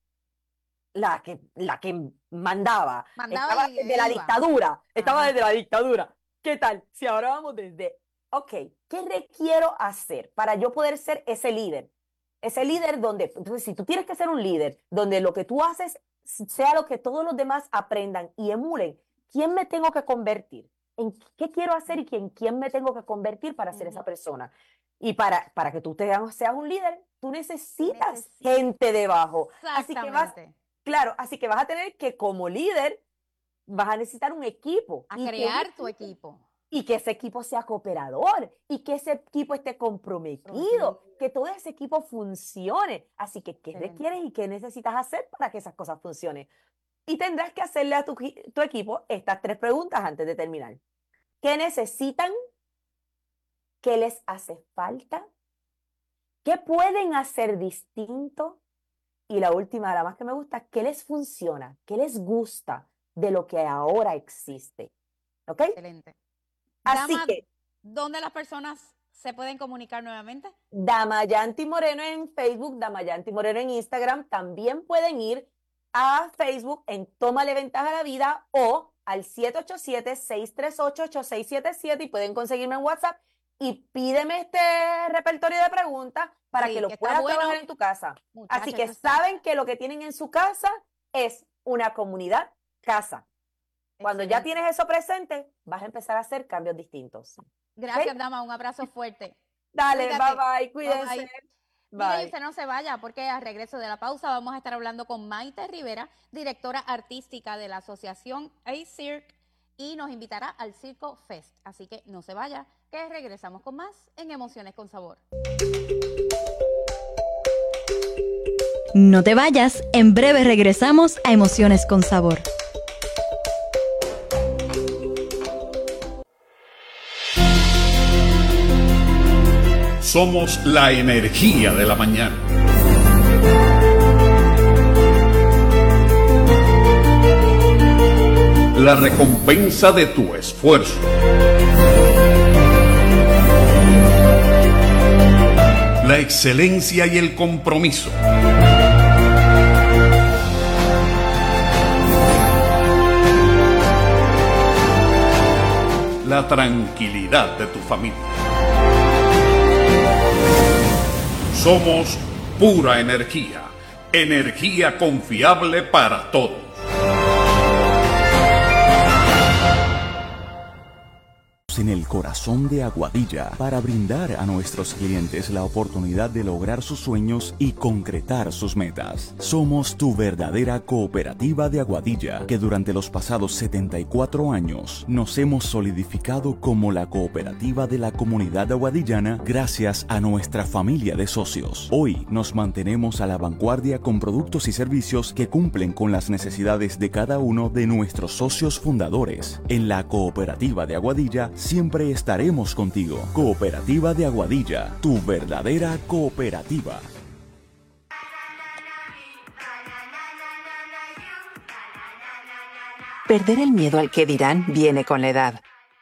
la, que, la que mandaba. Mandaba estaba y desde la iba. dictadura. Estaba Ajá. desde la dictadura. ¿Qué tal? Si ahora vamos desde, ok, ¿qué requiero hacer para yo poder ser ese líder? Ese líder donde, entonces si tú tienes que ser un líder, donde lo que tú haces sea lo que todos los demás aprendan y emulen, ¿quién me tengo que convertir? ¿En qué quiero hacer y en quién me tengo que convertir para ser Ujú. esa persona? Y para, para que tú te, seas un líder, tú necesitas Necesitas. gente debajo. Así que vas, Exactamente. claro, así que vas a tener que, como líder, vas a necesitar un equipo. A y que crear un tu equipo. Y que ese equipo sea cooperador, y que ese equipo esté comprometido, que todo ese equipo funcione. Así que, ¿qué Excelente. requieres y qué necesitas hacer para que esas cosas funcionen? Y tendrás que hacerle a tu, tu equipo estas tres preguntas antes de terminar. ¿Qué necesitan? ¿Qué les hace falta? ¿Qué pueden hacer distinto? Y la última, la más que me gusta, ¿qué les funciona? ¿Qué les gusta de lo que ahora existe? ¿Ok? Excelente. Así Dama, que, ¿dónde las personas se pueden comunicar nuevamente? Damayanti Moreno en Facebook, Damayanti Moreno en Instagram. También pueden ir a Facebook en Tómale Ventaja a la Vida o al siete ocho siete, seis tres ocho, ocho seis siete siete, y pueden conseguirme en WhatsApp y pídeme este repertorio de preguntas para Sí, que lo que está puedas bueno. trabajar en tu casa. Muchachos, Así que eso está- saben que lo que tienen en su casa es una comunidad casa. Cuando ya Excelente. tienes eso presente, vas a empezar a hacer cambios distintos. Gracias, ¿Ok? dama. Un abrazo fuerte. Dale, Cuídate. bye bye, cuídense. Bye, bye. Mira, y Bye. usted no se vaya, porque al regreso de la pausa vamos a estar hablando con Maite Rivera, directora artística de la asociación A-Cirque, y nos invitará al Circo Fest. Así que no se vaya, que regresamos con más en Emociones con Sabor. No te vayas, en breve regresamos a Emociones con Sabor. Somos la energía de la mañana. La recompensa de tu esfuerzo. La excelencia y el compromiso. La tranquilidad de tu familia. Somos pura energía, energía confiable para todos. En el corazón de Aguadilla para brindar a nuestros clientes la oportunidad de lograr sus sueños y concretar sus metas. Somos tu verdadera cooperativa de Aguadilla, que durante los pasados setenta y cuatro años nos hemos solidificado como la cooperativa de la comunidad aguadillana gracias a nuestra familia de socios. Hoy nos mantenemos a la vanguardia con productos y servicios que cumplen con las necesidades de cada uno de nuestros socios fundadores. En la cooperativa de Aguadilla siempre estaremos contigo. Cooperativa de Aguadilla, tu verdadera cooperativa. Perder el miedo al que dirán viene con la edad.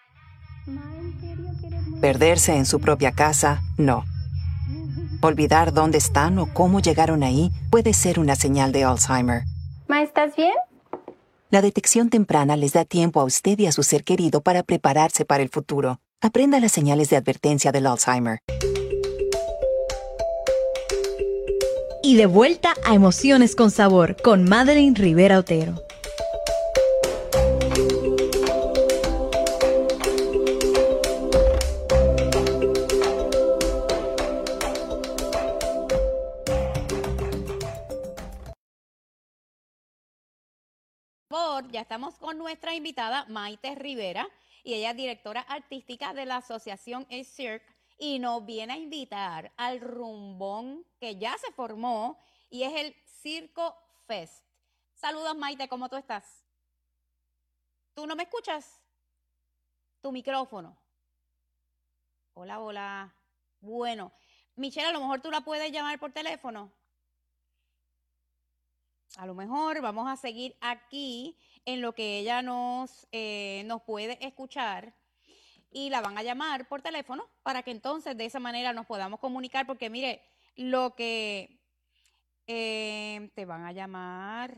Perderse en su propia casa, no. Olvidar dónde están o cómo llegaron ahí puede ser una señal de Alzheimer. Ma, ¿estás bien? La detección temprana les da tiempo a usted y a su ser querido para prepararse para el futuro. Aprenda las señales de advertencia del Alzheimer. Y de vuelta a Emociones con Sabor con Madeline Rivera Otero. Ya estamos con nuestra invitada Maite Rivera y ella es directora artística de la asociación A-Cirque y nos viene a invitar al rumbón que ya se formó y es el Circo Fest. Saludos Maite, ¿cómo tú estás? ¿Tú no me escuchas? Tu micrófono. Hola, hola. Bueno, Michelle, a lo mejor tú la puedes llamar por teléfono. A lo mejor vamos a seguir aquí en lo que ella nos, eh, nos puede escuchar y la van a llamar por teléfono para que entonces de esa manera nos podamos comunicar porque mire, lo que eh, te van a llamar,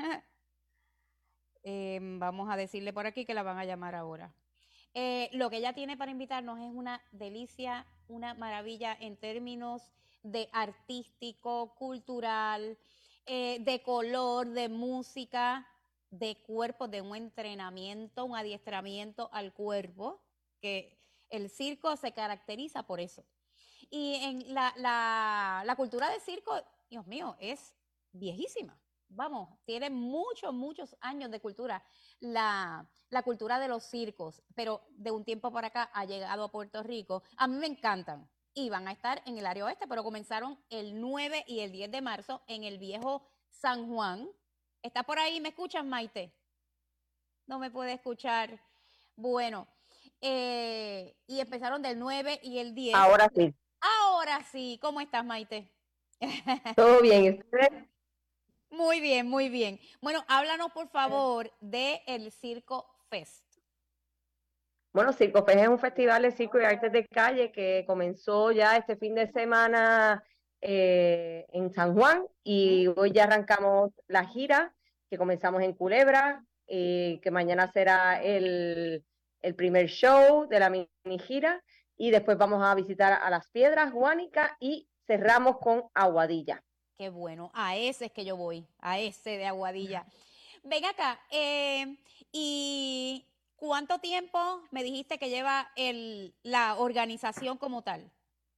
eh, vamos a decirle por aquí que la van a llamar ahora. Eh, lo que ella tiene para invitarnos es una delicia, una maravilla en términos de artístico, cultural, eh, de color, de música, de cuerpo, de un entrenamiento, un adiestramiento al cuerpo, que el circo se caracteriza por eso. Y en la, la, la cultura del circo, Dios mío, es viejísima. Vamos, tiene muchos, muchos años de cultura, la, la cultura de los circos, pero de un tiempo para acá ha llegado a Puerto Rico. A mí me encantan y van a estar en el área oeste, pero comenzaron el nueve y el diez de marzo en el viejo San Juan. ¿Está por ahí? ¿Me escuchas, Maite? No me puede escuchar. Bueno, eh, y empezaron del nueve y el diez. Ahora sí. Ahora sí. ¿Cómo estás, Maite? Todo bien. ¿Usted? Muy bien, muy bien. Bueno, háblanos por favor de el Circo Fest. Bueno, Circo Fest es un festival de circo y artes de calle que comenzó ya este fin de semana eh, en San Juan y hoy ya arrancamos la gira que comenzamos en Culebra, eh, que mañana será el, el primer show de la mini gira y después vamos a visitar a Las Piedras, Guánica y cerramos con Aguadilla. Qué bueno, a ese es que yo voy, a ese de Aguadilla. Ven acá, eh, ¿y cuánto tiempo me dijiste que lleva el, la organización como tal?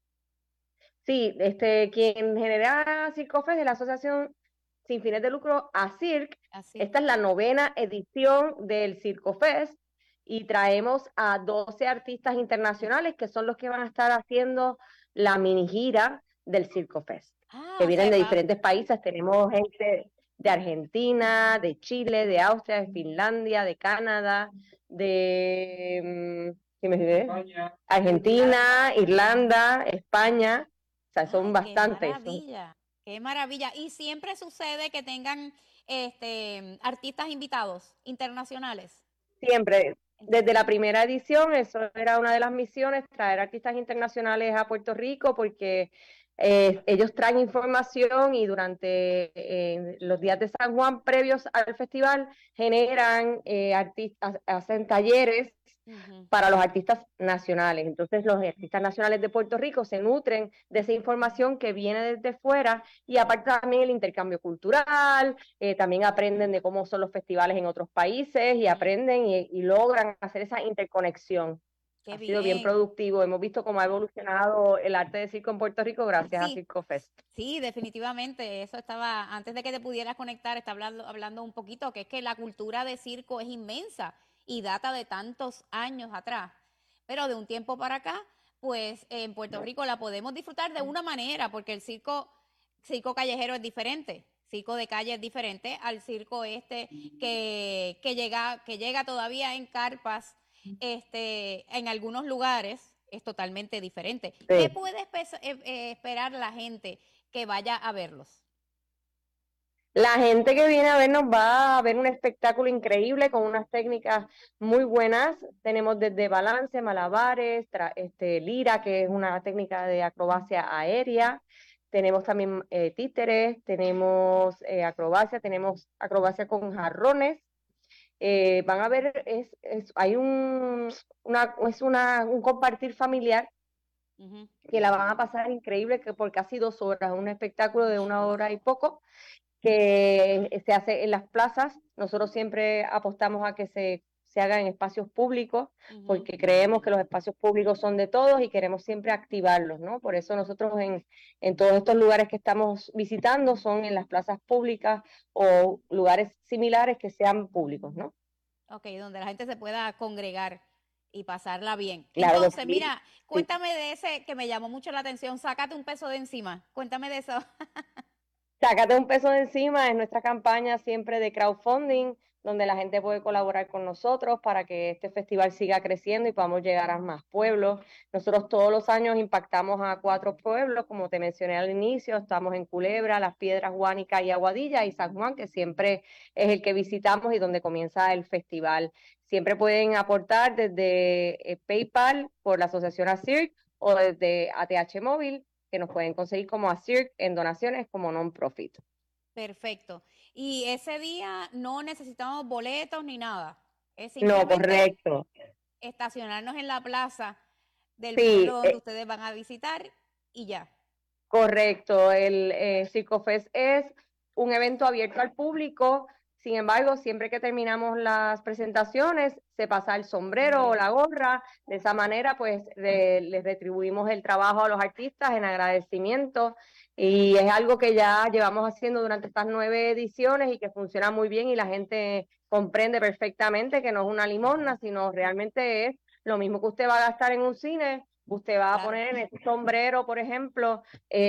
Sí, este, quien genera Circo Fest es la Asociación Sin Fines de Lucro A-Cirque. Esta es la novena edición del Circo Fest y traemos a doce artistas internacionales que son los que van a estar haciendo la mini gira del Circo Fest. Ah, que vienen o sea, de va. diferentes países. Tenemos gente de Argentina, de Chile, de Austria, de Finlandia, de Canadá, de ¿qué me dice? Argentina, Irlanda, España. O sea, son Ay, bastantes. Qué maravilla, qué maravilla. Y siempre sucede que tengan este, artistas invitados internacionales. Siempre. Desde la primera edición, eso era una de las misiones, traer artistas internacionales a Puerto Rico, porque eh, ellos traen información y durante eh, los días de San Juan previos al festival generan eh, artistas, hacen talleres uh-huh. para los artistas nacionales. Entonces los artistas nacionales de Puerto Rico se nutren de esa información que viene desde fuera y aparte también el intercambio cultural, eh, también aprenden de cómo son los festivales en otros países y aprenden y, y logran hacer esa interconexión. Qué ha bien. sido bien productivo. Hemos visto cómo ha evolucionado el arte de circo en Puerto Rico gracias sí, a Circo Fest. Sí, definitivamente. Eso estaba, antes de que te pudieras conectar, está hablando, hablando un poquito, que es que la cultura de circo es inmensa y data de tantos años atrás. Pero de un tiempo para acá, pues en Puerto Rico la podemos disfrutar de una manera, porque el circo, circo callejero es diferente. Circo de calle es diferente al circo este que, que, llega, que llega todavía en carpas. Este, en algunos lugares es totalmente diferente. Sí. ¿Qué puede espe- eh, esperar la gente que vaya a verlos? La gente que viene a vernos va a ver un espectáculo increíble con unas técnicas muy buenas. Tenemos desde balance, malabares, tra- este, lira, que es una técnica de acrobacia aérea. Tenemos también eh, títeres, tenemos eh, acrobacia, tenemos acrobacia con jarrones. Eh, van a ver, es, es, hay un, una, es una, un compartir familiar Ujú. que la van a pasar increíble que por casi dos horas, un espectáculo de una hora y poco que se hace en las plazas. Nosotros siempre apostamos a que se, se haga en espacios públicos, Ujú. porque creemos que los espacios públicos son de todos y queremos siempre activarlos, ¿no? Por eso nosotros en, en todos estos lugares que estamos visitando son en las plazas públicas o lugares similares que sean públicos, ¿no? Ok, donde la gente se pueda congregar y pasarla bien. Claro que Entonces, sí. mira, Sí. cuéntame de ese que me llamó mucho la atención, sácate un peso de encima, cuéntame de eso. Sácate un peso de encima es nuestra campaña siempre de crowdfunding, donde la gente puede colaborar con nosotros para que este festival siga creciendo y podamos llegar a más pueblos. Nosotros todos los años impactamos a cuatro pueblos, como te mencioné al inicio, estamos en Culebra, Las Piedras, Guánica y Aguadilla, y San Juan, que siempre es el que visitamos y donde comienza el festival. Siempre pueden aportar desde eh, PayPal por la Asociación ASIRC o desde A T H Móvil, que nos pueden conseguir como ASIRC en donaciones como non-profit. Perfecto. Y ese día no necesitamos boletos ni nada. Es No, simplemente correcto. estacionarnos en la plaza del Sí, pueblo donde eh, ustedes van a visitar y ya. correcto. El eh, Circofest es un evento abierto al público. Sin embargo, siempre que terminamos las presentaciones, se pasa el sombrero o la gorra. De esa manera, pues, le- les retribuimos el trabajo a los artistas en agradecimiento. Y es algo que ya llevamos haciendo durante estas nueve ediciones y que funciona muy bien y la gente comprende perfectamente que no es una limosna, sino realmente es lo mismo que usted va a gastar en un cine. Usted va a Claro. poner en ese sombrero, por ejemplo,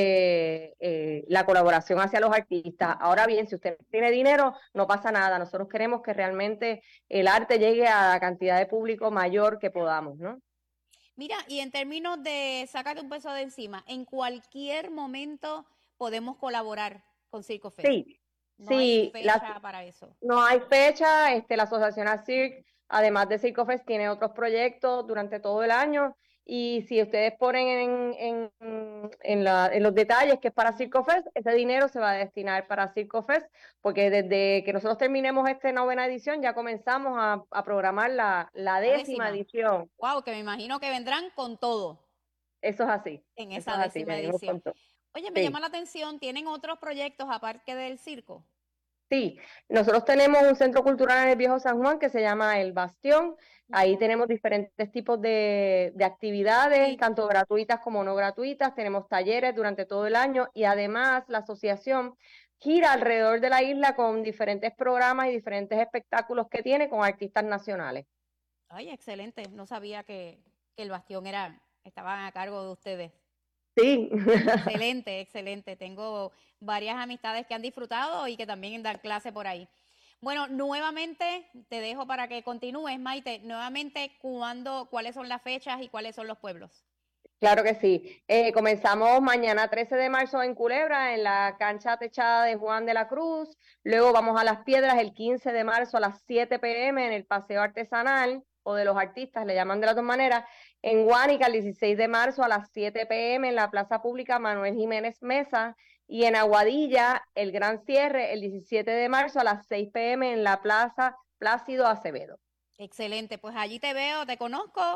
eh, eh, la colaboración hacia los artistas. Ahora bien, si usted tiene dinero, no pasa nada. Nosotros queremos que realmente el arte llegue a la cantidad de público mayor que podamos, ¿no? Mira, y en términos de sácate un peso de encima, en cualquier momento podemos colaborar con Circo Fest. Sí, No hay sí, la- fecha para eso. no hay fecha. Este, la Asociación ASIRC, además de Circofest, tiene otros proyectos durante todo el año. Y si ustedes ponen en, en, en, la- en los detalles que es para Circofest, ese dinero se va a destinar para Circofest, porque desde que nosotros terminemos esta novena edición ya comenzamos a, a programar la, la La décima décima. edición. Wow, que me imagino que vendrán con todo Eso es así. en Eso esa es así, décima venimos edición. con todo. Oye, me Sí. llama la atención, ¿tienen otros proyectos aparte del circo? Sí, nosotros tenemos un centro cultural en el Viejo San Juan que se llama El Bastión. Ahí tenemos diferentes tipos de, de actividades, Sí. tanto gratuitas como no gratuitas. Tenemos talleres durante todo el año y además la asociación gira alrededor de la isla con diferentes programas y diferentes espectáculos que tiene con artistas nacionales. Ay, excelente. No sabía que, que el Bastión era, estaban a cargo de ustedes. Sí. Excelente, excelente. Tengo varias amistades que han disfrutado y que también dan clase por ahí. Bueno, nuevamente te dejo para que continúes, Maite. Nuevamente, ¿cuándo, cuáles son las fechas y cuáles son los pueblos? Claro que sí. Eh, comenzamos mañana trece de marzo en Culebra, en la cancha techada de Juan de la Cruz. Luego vamos a Las Piedras el quince de marzo a las siete p m en el Paseo Artesanal o de los Artistas, le llaman de las dos maneras. En Guánica el dieciséis de marzo a las siete p m en la Plaza Pública Manuel Jiménez Mesa. Y en Aguadilla el gran cierre el diecisiete de marzo a las seis p m en la Plaza Plácido Acevedo. Excelente, pues allí te veo, te conozco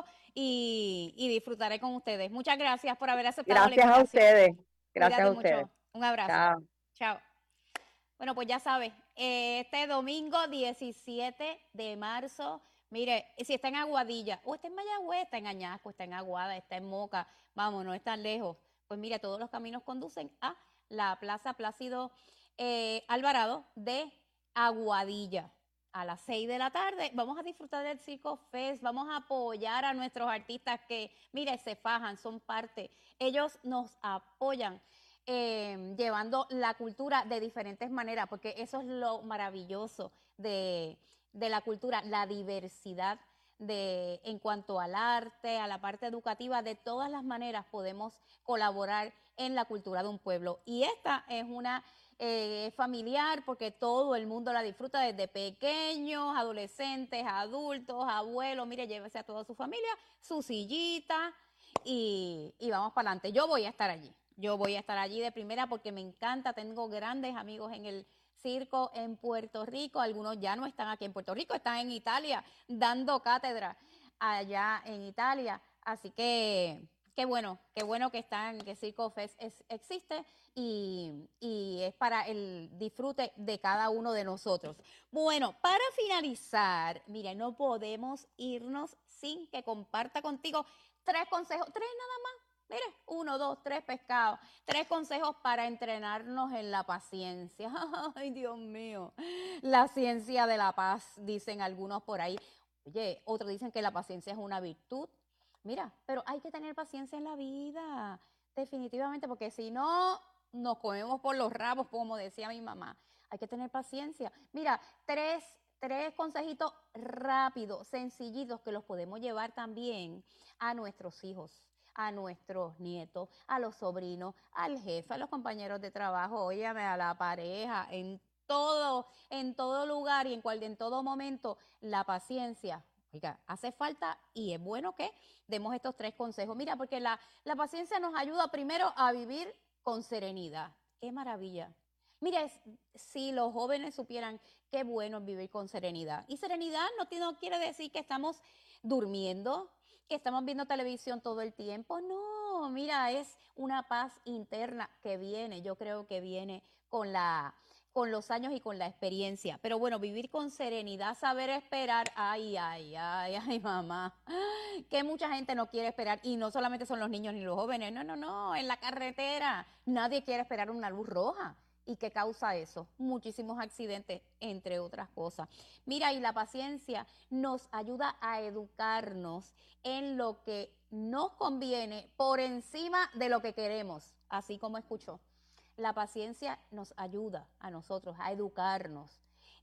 y, y disfrutaré con ustedes. Muchas gracias por haber aceptado la Gracias a invitación. ustedes. Gracias Cuídate a mucho. ustedes. Un abrazo. Chao. Chao. Bueno, pues ya sabes, este domingo diecisiete de marzo, mire, si está en Aguadilla, o está en Mayagüez, está en Añasco, está en Aguada, está en Moca, vamos, no es tan lejos. Pues mire, todos los caminos conducen a la Plaza Plácido eh, Alvarado de Aguadilla. A las seis de la tarde vamos a disfrutar del Circo Fest, vamos a apoyar a nuestros artistas que, mire, se fajan, son parte. Ellos nos apoyan eh, llevando la cultura de diferentes maneras, porque eso es lo maravilloso de, de la cultura, la diversidad de, en cuanto al arte, a la parte educativa, de todas las maneras podemos colaborar en la cultura de un pueblo. Y esta es una eh, familiar, porque todo el mundo la disfruta, desde pequeños, adolescentes, adultos, abuelos. Mire, llévese a toda su familia, su sillita y, y vamos para adelante. Yo voy a estar allí, yo voy a estar allí de primera porque me encanta, tengo grandes amigos en el circo en Puerto Rico, algunos ya no están aquí en Puerto Rico, están en Italia dando cátedra allá en Italia, así que qué bueno, qué bueno que están, que Circo Fest es, existe y, y es para el disfrute de cada uno de nosotros. Bueno, para finalizar, mira, no podemos irnos sin que comparta contigo tres consejos, tres nada más. Mire, uno, dos, tres pescados, tres consejos para entrenarnos en la paciencia. Ay, Dios mío, la ciencia de la paz, dicen algunos por ahí. Oye, otros dicen que la paciencia es una virtud. Mira, pero hay que tener paciencia en la vida, definitivamente, porque si no, nos comemos por los rabos, como decía mi mamá. Hay que tener paciencia. Mira, tres, tres consejitos rápidos, sencillitos, que los podemos llevar también a nuestros hijos, a nuestros nietos, a los sobrinos, al jefe, a los compañeros de trabajo, óyame, a la pareja, en todo, en todo lugar y en, cual, en todo momento, la paciencia. Oiga, hace falta y es bueno que demos estos tres consejos. Mira, porque la, la paciencia nos ayuda primero a vivir con serenidad. ¡Qué maravilla! Mira, es, si los jóvenes supieran qué bueno es vivir con serenidad. Y serenidad no, no quiere decir que estamos durmiendo, que estamos viendo televisión todo el tiempo. No, mira, es una paz interna que viene, yo creo que viene con la... con los años y con la experiencia. Pero bueno, vivir con serenidad, saber esperar, ay, ay, ay, ay, mamá, que mucha gente no quiere esperar, y no solamente son los niños ni los jóvenes, no, no, no, en la carretera nadie quiere esperar una luz roja. ¿Y qué causa eso? Muchísimos accidentes, entre otras cosas. Mira, y la paciencia nos ayuda a educarnos en lo que nos conviene por encima de lo que queremos, así como escuchó. La paciencia nos ayuda a nosotros a educarnos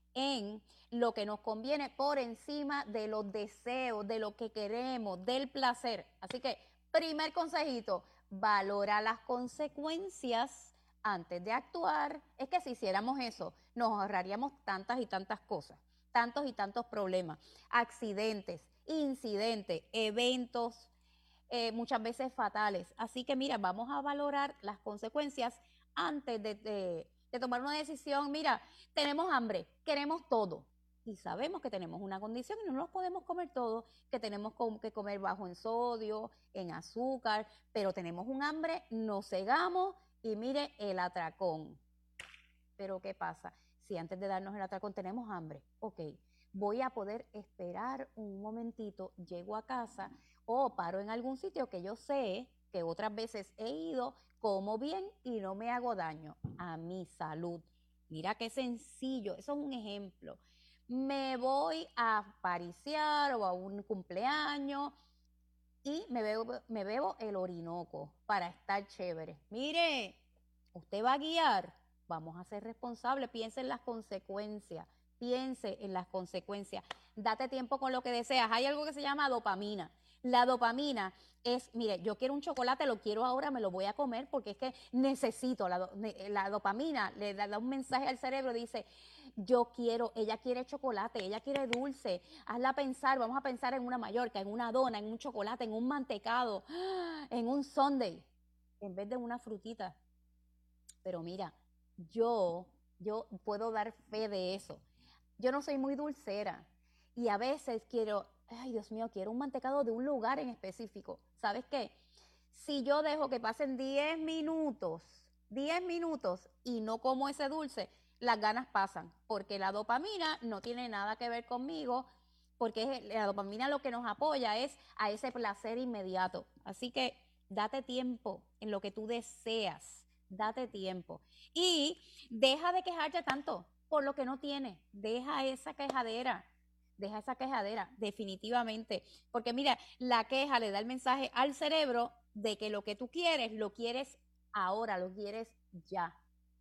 en lo que nos conviene por encima de los deseos, de lo que queremos, del placer. Así que, primer consejito, valora las consecuencias antes de actuar. Es que si hiciéramos eso, nos ahorraríamos tantas y tantas cosas, tantos y tantos problemas, accidentes, incidentes, eventos, eh, muchas veces fatales. Así que mira, vamos a valorar las consecuencias antes de, de, de tomar una decisión. Mira, tenemos hambre, queremos todo y sabemos que tenemos una condición y no nos podemos comer todo, que tenemos que comer bajo en sodio, en azúcar, pero tenemos un hambre, nos cegamos y mire el atracón. Pero ¿qué pasa? Si antes de darnos el atracón tenemos hambre, ok, voy a poder esperar un momentito, llego a casa o paro en algún sitio que yo sé que otras veces he ido, como bien y no me hago daño a mi salud. Mira qué sencillo, eso es un ejemplo. Me voy a pariciar o a un cumpleaños y me bebo, me bebo el Orinoco para estar chévere. Mire, usted va a guiar, vamos a ser responsables, piense en las consecuencias, piense en las consecuencias, date tiempo con lo que deseas. Hay algo que se llama dopamina. La dopamina es, mire, yo quiero un chocolate, lo quiero ahora, me lo voy a comer porque es que necesito. La, la dopamina le da, da un mensaje al cerebro, dice, yo quiero, ella quiere chocolate, ella quiere dulce, hazla pensar, vamos a pensar en una Mallorca, en una dona, en un chocolate, en un mantecado, en un sundae, en vez de una frutita. Pero mira, yo, yo puedo dar fe de eso. Yo no soy muy dulcera y a veces quiero... ay, Dios mío, quiero un mantecado de un lugar en específico. ¿Sabes qué? Si yo dejo que pasen diez minutos, diez minutos y no como ese dulce, las ganas pasan, porque la dopamina no tiene nada que ver conmigo, porque la dopamina lo que nos apoya es a ese placer inmediato. Así que date tiempo en lo que tú deseas, date tiempo. Y deja de quejarte tanto por lo que no tienes, deja esa quejadera. Deja esa quejadera, definitivamente. Porque mira, la queja le da el mensaje al cerebro de que lo que tú quieres, lo quieres ahora, lo quieres ya.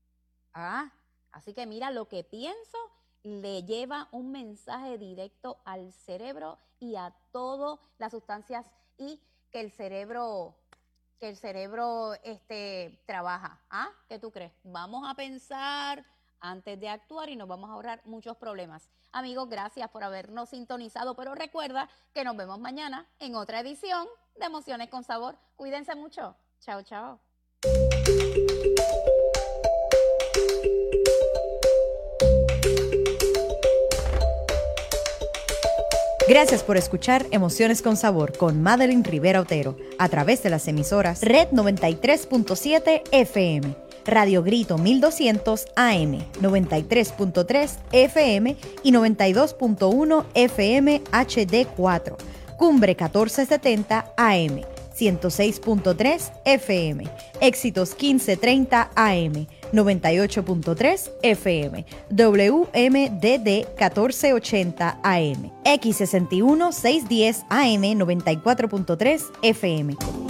Ah, así que mira, lo que pienso le lleva un mensaje directo al cerebro y a todas las sustancias y que el cerebro, que el cerebro este, trabaja. ¿Ah? ¿Qué tú crees? Vamos a pensar antes de actuar y nos vamos a ahorrar muchos problemas. Amigos, gracias por habernos sintonizado, pero recuerda que nos vemos mañana en otra edición de Emociones con Sabor. Cuídense mucho. Chao, chao. Gracias por escuchar Emociones con Sabor con Madeline Rivera Otero a través de las emisoras Red noventa y tres punto siete F M, Radio Grito mil doscientos A M, noventa y tres punto tres F M y noventa y dos punto uno F M H D cuatro, Cumbre catorce setenta A M, ciento seis punto tres F M, Éxitos quince treinta A M, noventa y ocho punto tres F M, W M D D catorce ochenta A M, X sesenta y uno seiscientos diez A M, noventa y cuatro punto tres F M.